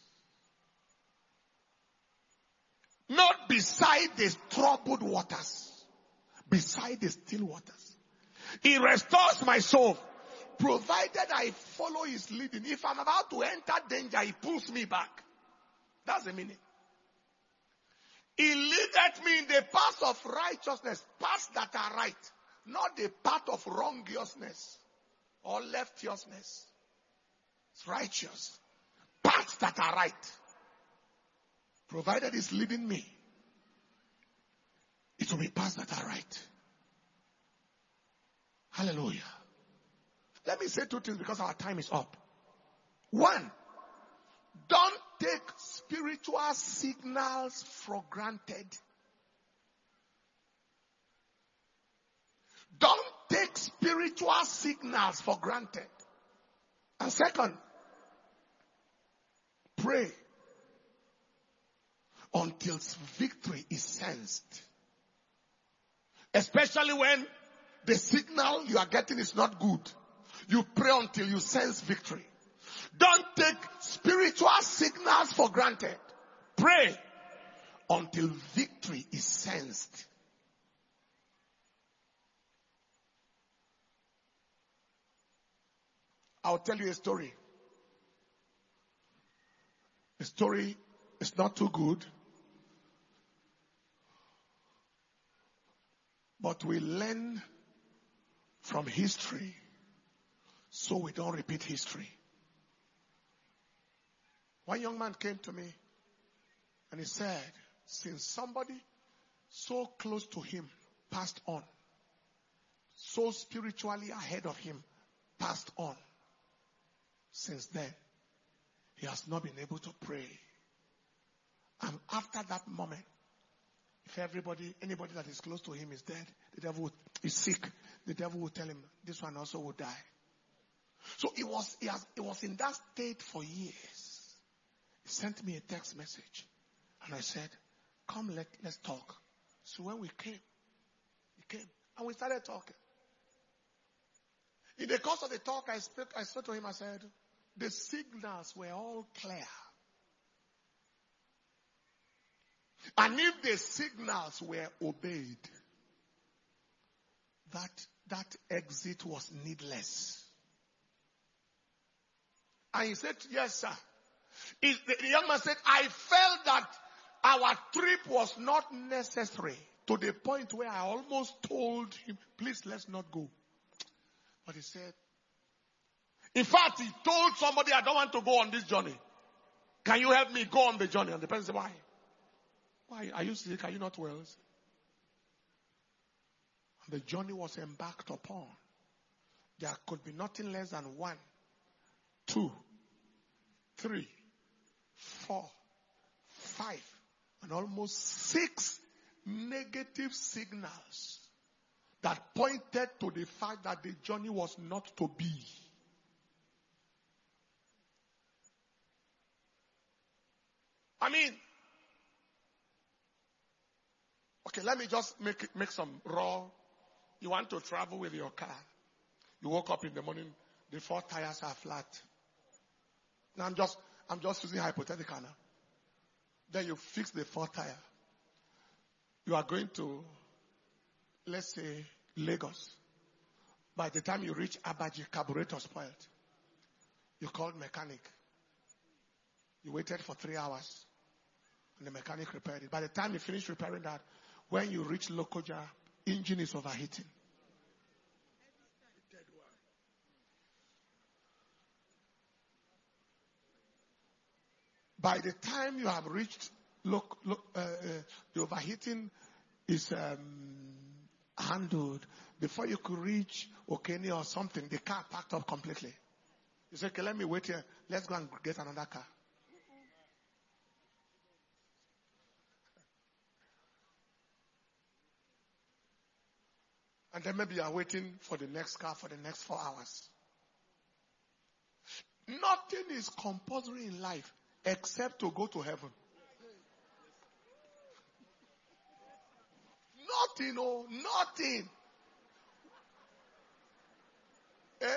Not beside the troubled waters. Beside the still waters. He restores my soul. Provided I follow His leading. If I'm about to enter danger, He pulls me back. That's the meaning. He leadeth me in the paths of righteousness. Paths that are right. Not the path of wrongiousness or leftiousness. It's righteous. Paths that are right. Provided He's leading me, it will be paths that are right. Hallelujah. Let me say two things because our time is up. One, don't take spiritual signals for granted. Don't take spiritual signals for granted. And second, pray until victory is sensed. Especially when the signal you are getting is not good. You pray until you sense victory. Don't take spiritual signals for granted. Pray until victory is sensed. I'll tell you a story. The story is not too good. But we learn from history so we don't repeat history. One young man came to me and he said, since somebody so close to him, passed on. So spiritually ahead of him, passed on. Since then, he has not been able to pray. And after that moment, if everybody, anybody that is close to him is dead, the devil would, is sick, the devil will tell him, this one also will die. So it was, it, has, it was in that state for years. He sent me a text message. And I said, come, let, let's talk. So when we came, he came, and we started talking. In the course of the talk, I spoke, I spoke to him, I said, the signals were all clear. And if the signals were obeyed, that, that exit was needless. And he said, yes, sir. He, the, the young man said, I felt that our trip was not necessary, to the point where I almost told him, please, let's not go. But he said, in fact, he told somebody, I don't want to go on this journey. Can you help me go on the journey? And the person said, why? Why? Are you sick? Are you not well? And the journey was embarked upon. There could be nothing less than one, two, three, four, five, and almost six negative signals that pointed to the fact that the journey was not to be. I mean, okay, let me just make make some raw. You want to travel with your car. You woke up in the morning, the four tires are flat. Now I'm just I'm just using hypothetical now. Then you fix the fourth tire. You are going to, let's say, Lagos. By the time you reach Abaji, carburetor spoiled. You called mechanic. You waited for three hours. And the mechanic repaired it. By the time you finish repairing that, when you reach Lokoja, engine is overheating. By the time you have reached, look, look, uh, uh, the overheating is um, handled. Before you could reach Okene or something, the car packed up completely. You say, okay, let me wait here. Let's go and get another car. And then maybe you are waiting for the next car for the next four hours. Nothing is compulsory in life except to go to heaven. Nothing, oh, nothing. Eh?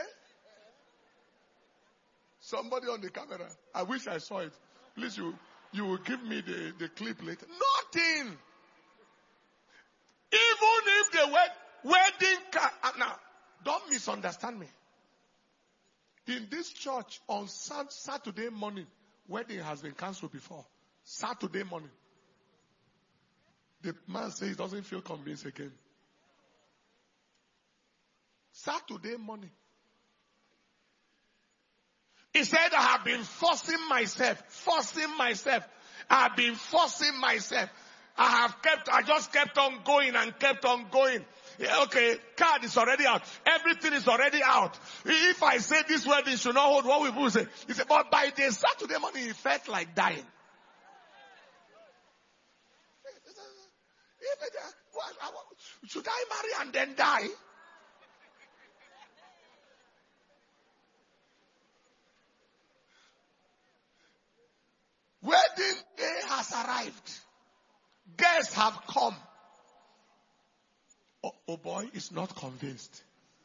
Somebody on the camera. I wish I saw it. Please, you, you will give me the, the clip later. Nothing. Even if the wed- wedding car, now, don't misunderstand me. In this church on Saturday morning, wedding has been cancelled before. Saturday morning. The man says he doesn't feel convinced again. Saturday morning. He said, I have been forcing myself, forcing myself. I have been forcing myself. I have kept, I just kept on going and kept on going. Yeah, okay, card is already out. Everything is already out. If I say this wedding should not hold, what will we say? He said, but by the Saturday morning, he felt like dying. Should I marry and then die? Wedding day has arrived. Guests have come. Oh, oh boy is not convinced.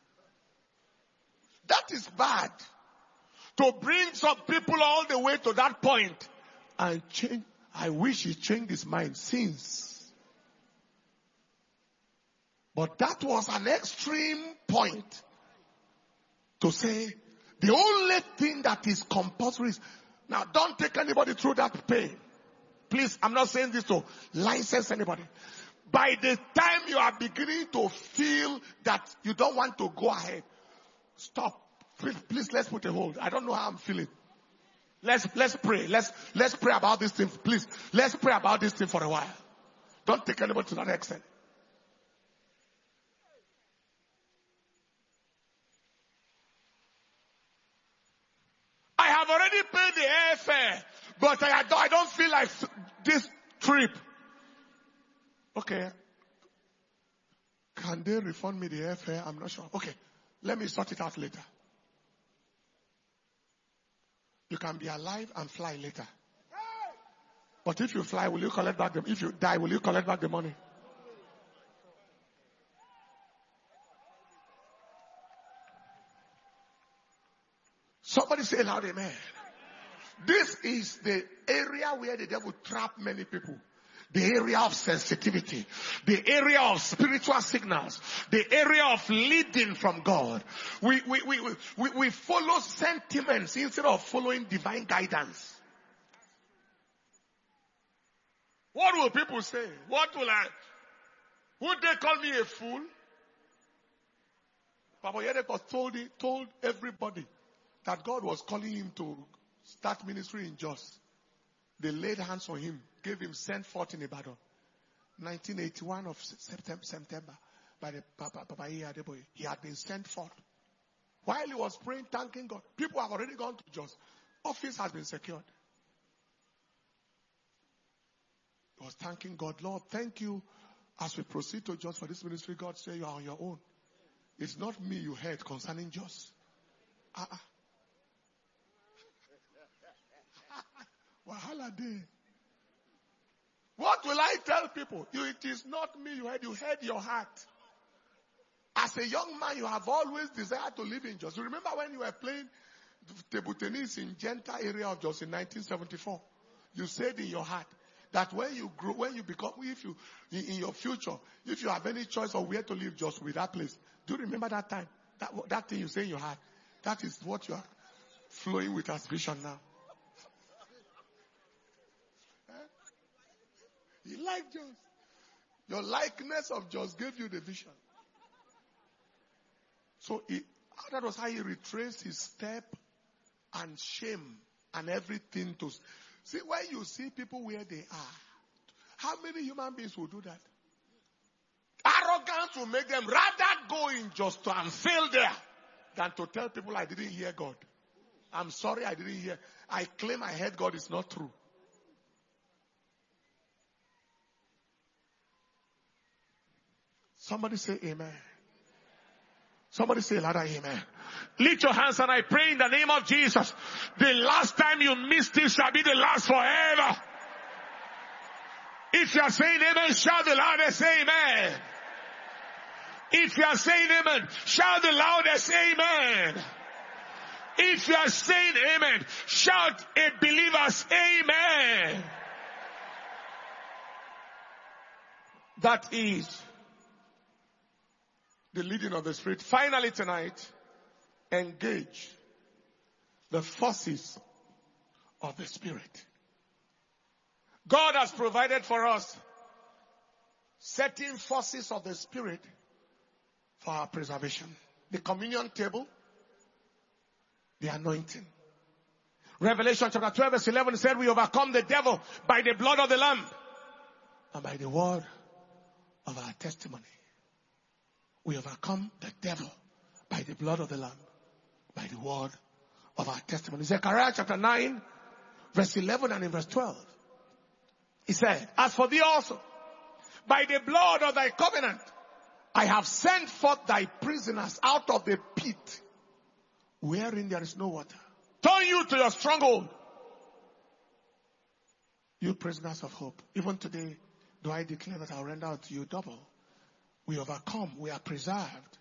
That is bad. To bring some people all the way to that point and change. I wish he changed his mind since. But that was an extreme point to say the only thing that is compulsory is, now don't take anybody through that pain. Please, I'm not saying this to license anybody. By the time you are beginning to feel that you don't want to go ahead, stop. Please, please let's put a hold. I don't know how I'm feeling. Let's, let's pray. Let's, let's pray about this thing. Please, let's pray about this thing for a while. Don't take anybody to that extent. I have already paid the airfare, but I, I don't feel like this trip. Okay. Can they refund me the airfare? I'm not sure. Okay. Let me sort it out later. You can be alive and fly later. But if you fly, will you collect back the, if you die, will you collect back the money? Somebody say loud amen. This is the area where the devil trapped many people. The area of sensitivity, the area of spiritual signals, the area of leading from God. We, we, we, we, we follow sentiments instead of following divine guidance. What will people say? What will I, would they call me a fool? Papa Yedeko told, told everybody that God was calling him to start ministry in Jos. They laid hands on him, gave him sent forth in Ibadan. nineteen eighty-one of September, by the Papa, Papa Yedeko. He had been sent forth. While he was praying, thanking God, people have already gone to Jos. Office has been secured. He was thanking God. Lord, thank you as we proceed to Jos for this ministry. God said you are on your own. It's not me you heard concerning Jos. Uh-uh. Wahala day. What will I tell people? You, it is not me you heard. You heard your heart. As a young man, you have always desired to live in Jos. You remember when you were playing table tennis in Genta area of Jos in nineteen seventy-four? You said in your heart that when you grow, when you become, if you, in, in your future, if you have any choice of where to live, Jos with that place. Do you remember that time? That, that thing you say in your heart. That is what you are flowing with as vision now. You like Jos. Your likeness of Jos gave you the vision. So he, that was how he retraced his step and shame and everything to see. When you see people where they are, how many human beings will do that? Arrogance will make them rather go in Jos to and fail there than to tell people I didn't hear God. I'm sorry I didn't hear. I claim I heard God is not true. Somebody say amen. Somebody say louder amen. Lift your hands and I pray in the name of Jesus. The last time you missed it shall be the last forever. If you are saying amen, shout the loudest amen. If you are saying amen, shout the loudest amen. If you are saying amen, shout a believer's amen. That is the leading of the Spirit. Finally tonight, engage the forces of the Spirit. God has provided for us certain forces of the Spirit for our preservation. The communion table, the anointing. Revelation chapter twelve verse eleven said we overcome the devil by the blood of the Lamb and by the word of our testimony. We overcome the devil by the blood of the Lamb, by the word of our testimony. Zechariah chapter nine, verse eleven and in verse twelve. He said, as for thee also, by the blood of thy covenant, I have sent forth thy prisoners out of the pit, wherein there is no water. Turn you to your stronghold. You prisoners of hope. Even today, do I declare that I'll render unto you double. We overcome. We are preserved.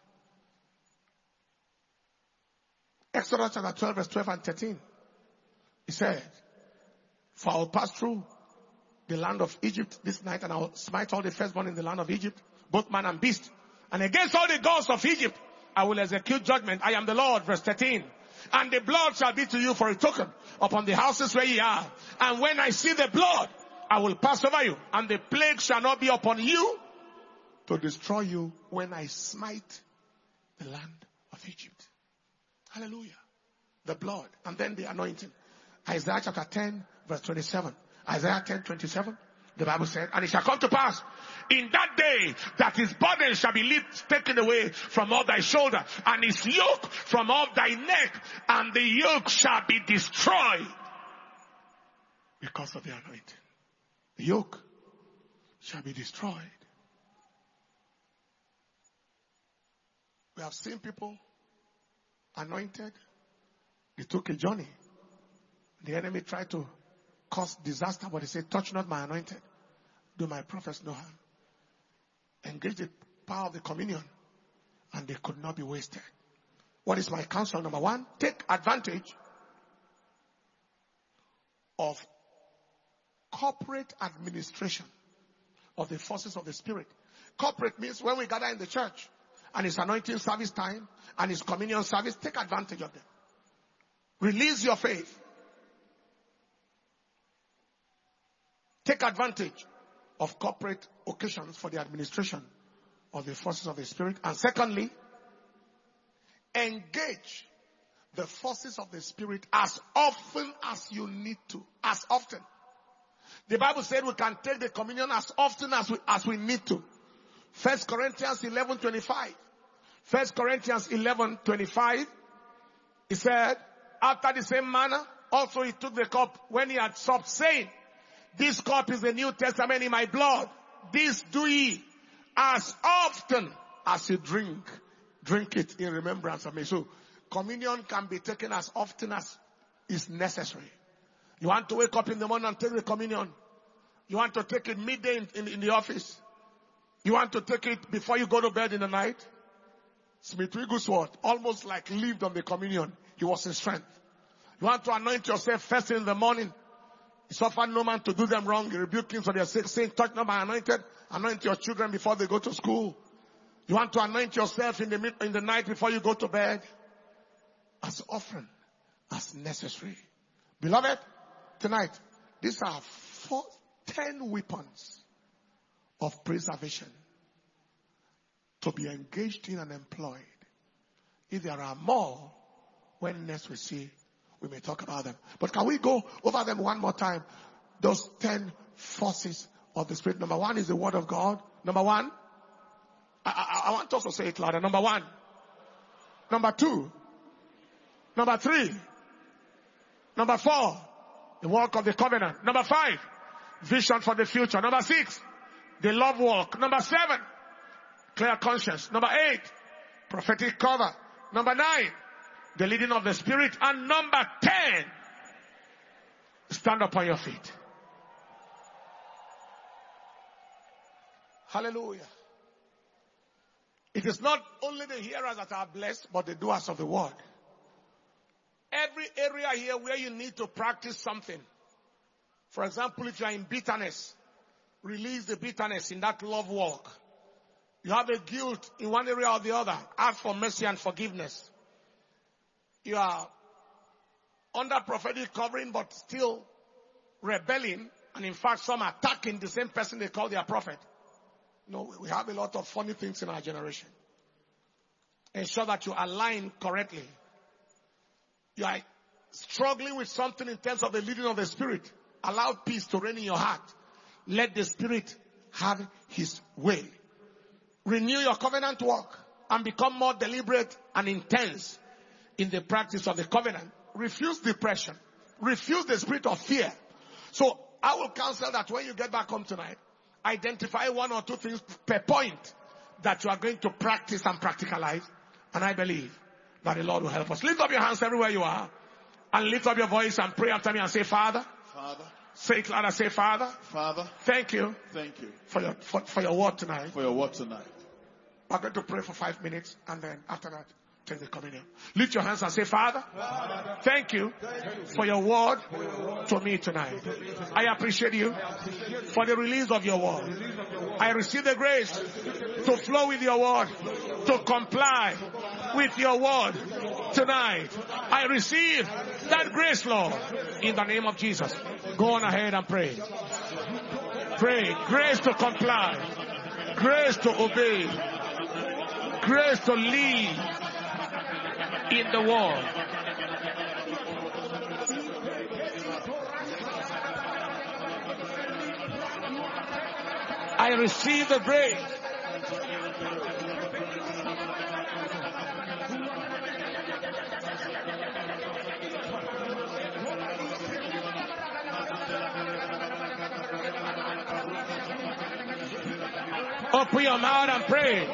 Exodus chapter twelve, verse twelve and thirteen. He said, for I will pass through the land of Egypt this night, and I will smite all the firstborn in the land of Egypt, both man and beast. And against all the gods of Egypt, I will execute judgment. I am the Lord. Verse thirteen. And the blood shall be to you for a token upon the houses where ye are. And when I see the blood, I will pass over you, and the plague shall not be upon you to destroy you when I smite the land of Egypt. Hallelujah. The blood and then the anointing. Isaiah chapter ten verse twenty-seven. Isaiah ten twenty-seven. The Bible said, and it shall come to pass in that day that his burden shall be lift, taken away from off thy shoulder, and his yoke from off thy neck, and the yoke shall be destroyed because of the anointing. The yoke shall be destroyed. We have seen people anointed. They took a journey. The enemy tried to cause disaster, but he said, touch not my anointed. Do my prophets no harm. Engage the power of the communion, and they could not be wasted. What is my counsel? Number one, take advantage of corporate administration of the forces of the Spirit. Corporate means when we gather in the church and it's anointing service time and it's communion service, take advantage of them. Release your faith. Take advantage of corporate occasions for the administration of the forces of the Spirit. And secondly, engage the forces of the Spirit as often as you need to. As often. The Bible said we can take the communion as often as we, as we need to. First Corinthians eleven twenty-five. First Corinthians eleven twenty-five. He said, after the same manner, also he took the cup when he had supped, saying, this cup is the New Testament in my blood. This do ye as often as you drink. Drink it in remembrance of me. So communion can be taken as often as is necessary. You want to wake up in the morning and take the communion. You want to take it midday in, in, in the office. You want to take it before you go to bed in the night. Smith Wigglesworth almost like lived on the communion. He was in strength. You want to anoint yourself first in the morning. He suffered no man to do them wrong. He rebuked him for their sake, saying, touch not my anointed. Anoint your children before they go to school. You want to anoint yourself in the mid, in the night before you go to bed. As often as necessary. Beloved, tonight, these are four, ten weapons of preservation to be engaged in and employed. If there are more, when next we see, we may talk about them. But can we go over them one more time? Those ten forces of the Spirit. Number one is the Word of God. Number one, I, I, I want us to say it louder. Number one. Number two. Number three. Number four, the walk of the covenant. Number five, vision for the future. Number six, the love walk. Number seven, clear conscience. Number eight, prophetic cover. Number nine, the leading of the Spirit. And number ten, stand up on your feet. Hallelujah. It is not only the hearers that are blessed, but the doers of the word. Every area here where you need to practice something. For example, if you are in bitterness, release the bitterness in that love walk. You have a guilt in one area or the other. Ask for mercy and forgiveness. You are under prophetic covering but still rebelling. And in fact, some are attacking the same person they call their prophet. No, we have a lot of funny things in our generation. Ensure that you align correctly. You are struggling with something in terms of the leading of the Spirit. Allow peace to reign in your heart. Let the Spirit have His way. Renew your covenant work and become more deliberate and intense in the practice of the covenant. Refuse depression. Refuse the spirit of fear. So I will counsel that when you get back home tonight, identify one or two things per point that you are going to practice and practicalize. And I believe that the Lord will help us. Lift up your hands everywhere you are. And lift up your voice and pray after me and say, Father. Father. Say it louder. Say, Father. Father. Thank you. Thank you. For your, for, for your word tonight. For your word tonight. We're going to pray for five minutes. And then after that, take the communion. Lift your hands and say, Father, Father thank you for your word to me tonight. I appreciate you for the release of your word. I receive the grace to flow with your word, to comply with your word tonight. I receive that grace, Lord, in the name of Jesus. Go on ahead and pray. Pray. Grace to comply. Grace to obey. Grace to lead in the world. I receive the grace. Open your mouth and pray.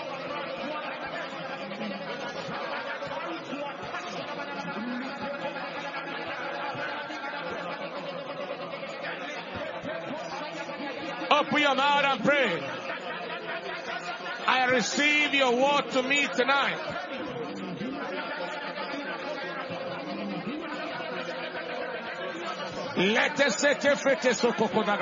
Open your mouth and pray. I receive your word to me tonight. Let us set a fete so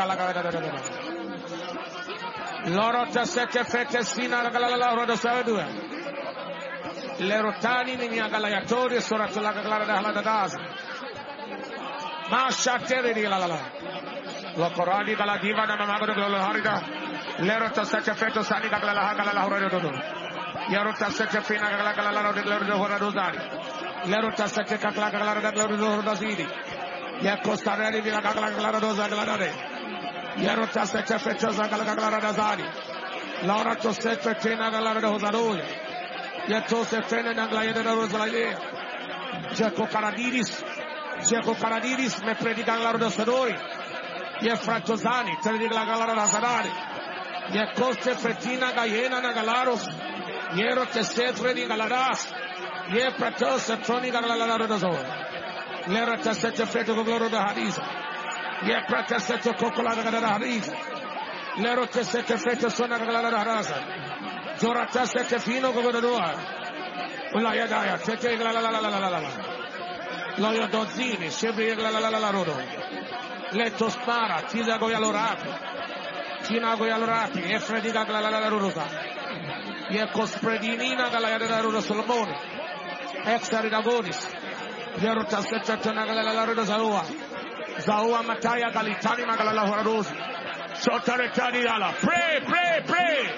Lorota sete fete sina galala roda sadua. Lerotani ni agalayatori soratula galala da gas. Masha terri la la. Locoradi galadiva na mamago de harida. Lerota sete fete sani galala galala roda do. Yarota sete fina galala galala roda de horadozari. Lerota sete galala galala roda do zidi. Yakostareri la galala galala do zagalade. Yarota sete fete zagala galala da zari. Laura to sete fina galala da hozarole. Yato sete na galaya da rozalaya. Jaco Caradiris. Jaco Caradiris me predica galala da sadori. Ye fratozani predica galala da sadari. Ye coste fetina gayena na galaros. Yero te setre di galadas. Ye pratos setroni galala da zor. Lera te sete fete gloro da hadisa. Ye prata sete kokola da hadisa. Lero te sete fete sona galala da rasa. Jorata sete fino gogodoa. Ula yadaya sete galala la la la la la. Loyo dozini shebri galala la la la rodo. Letto spara tiza goyalorati. Tina goyalorati e fredi galala la la rosa. Ye cospredinina galaya da rodo Solomon. Exari da godis. Yerota sete na galala la rodo zaua. Zaua mataya galitani magalala horados. Sotaretani ala. Pray, pray, pray.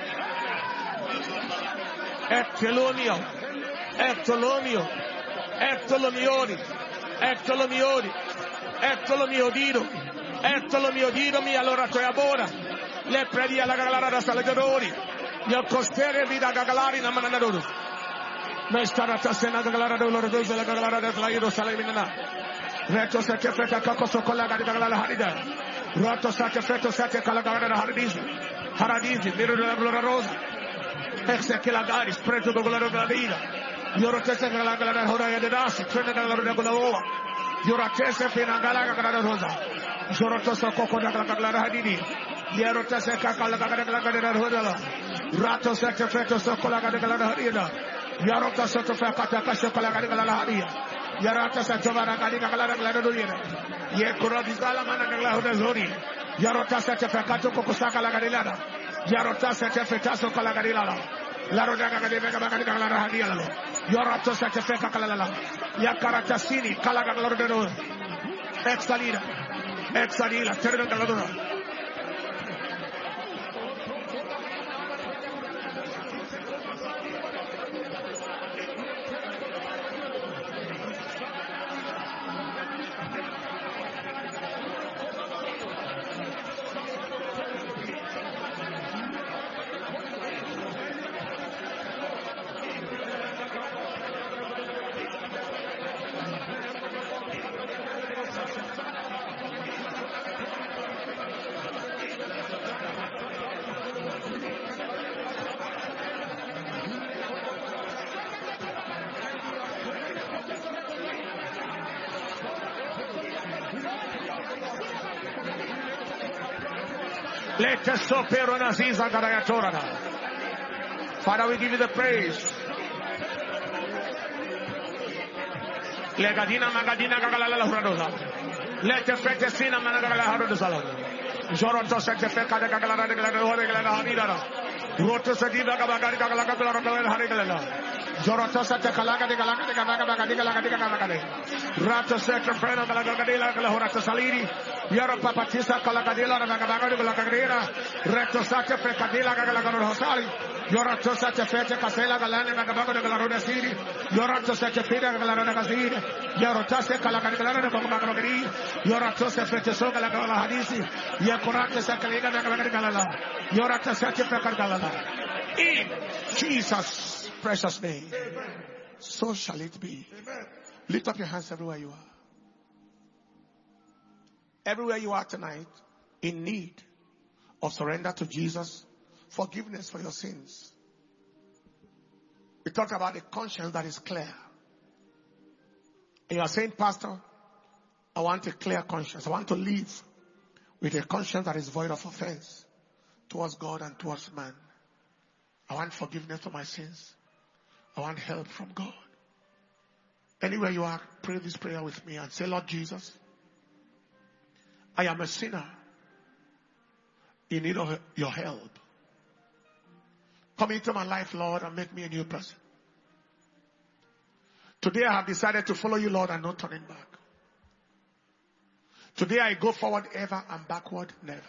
Ectolomio, Ectolomio, Ectolomiori, Ectolomiori, Ectolomiodino, Ectolomiodino mi allora tu abora, le predi alla galera da salagadori, io costere vida gagalari na mananadoru, me starata sena galera da loro doze la galera da lairo salamina, reto sete feta kakoso kollaga di galera harida, roto sete feta sete kollaga da haradisi, haradisi, miro da blora rosa. Exe che la gari spreto con la vida. Io tese che la gala hora ya de das, trena la roda con la ova. Io tese fina gala gala rosa. Io tese coco da gala hadidi. Io tese ka gala gala gala roda. Rato se che feto so con la gala hadida. Io tese to fa ka ka so con la gala hadida. Io tese giovana gala gala gala roda. Ye kura di gala mana gala hoda zori. Io tese che fa ka to ko saka la gala. Yarota sete fetaso kala gadilala. La roda gadega bagadi kala hadiala. Yorata sete feka kala. Yakarata sini kala kala roda. Exalida. Exalida terga kala roda. Let us so Father, we give you the praise. Legadina magadina gagalala huradosa. Let us fete sina managala huradosa. Joroto sete feka de gagalala de gagalala de gagalala hanidara. Roto sadida gabagari gagalala gagalala hanidara. Joroto sete kalaga de galaga de galaga de galaga de galaga de. Rato sete freno galaga de galaga hurato saliri. Yara papatisa kalakadila nagabagari kalakadira. Reto sacha fekadila kagalakador hosari. Yora to sacha fete kasela galane nagabagari kalaroda siri. Yora to sacha fete kalaroda kasiri. Yora tase kalakadila nagabagari. Yora to sacha fete so kalakadala hadisi. Yakurata sakaliga nagabagari kalala. Yora to sacha fekadala. In Jesus' precious name. So shall it be. Lift up your hands everywhere you are. Everywhere you are tonight, in need of surrender to Jesus, forgiveness for your sins. We talked about a conscience that is clear. And you are saying, Pastor, I want a clear conscience. I want to live with a conscience that is void of offense towards God and towards man. I want forgiveness for my sins. I want help from God. Anywhere you are, pray this prayer with me and say, Lord Jesus, I am a sinner in need of your help. Come into my life, Lord, and make me a new person. Today I have decided to follow you, Lord, and no turning back. Today I go forward ever and backward never.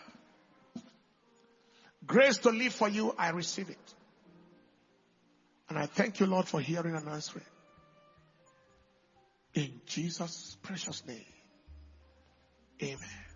Grace to live for you, I receive it. And I thank you, Lord, for hearing and answering. In Jesus' precious name. Amen.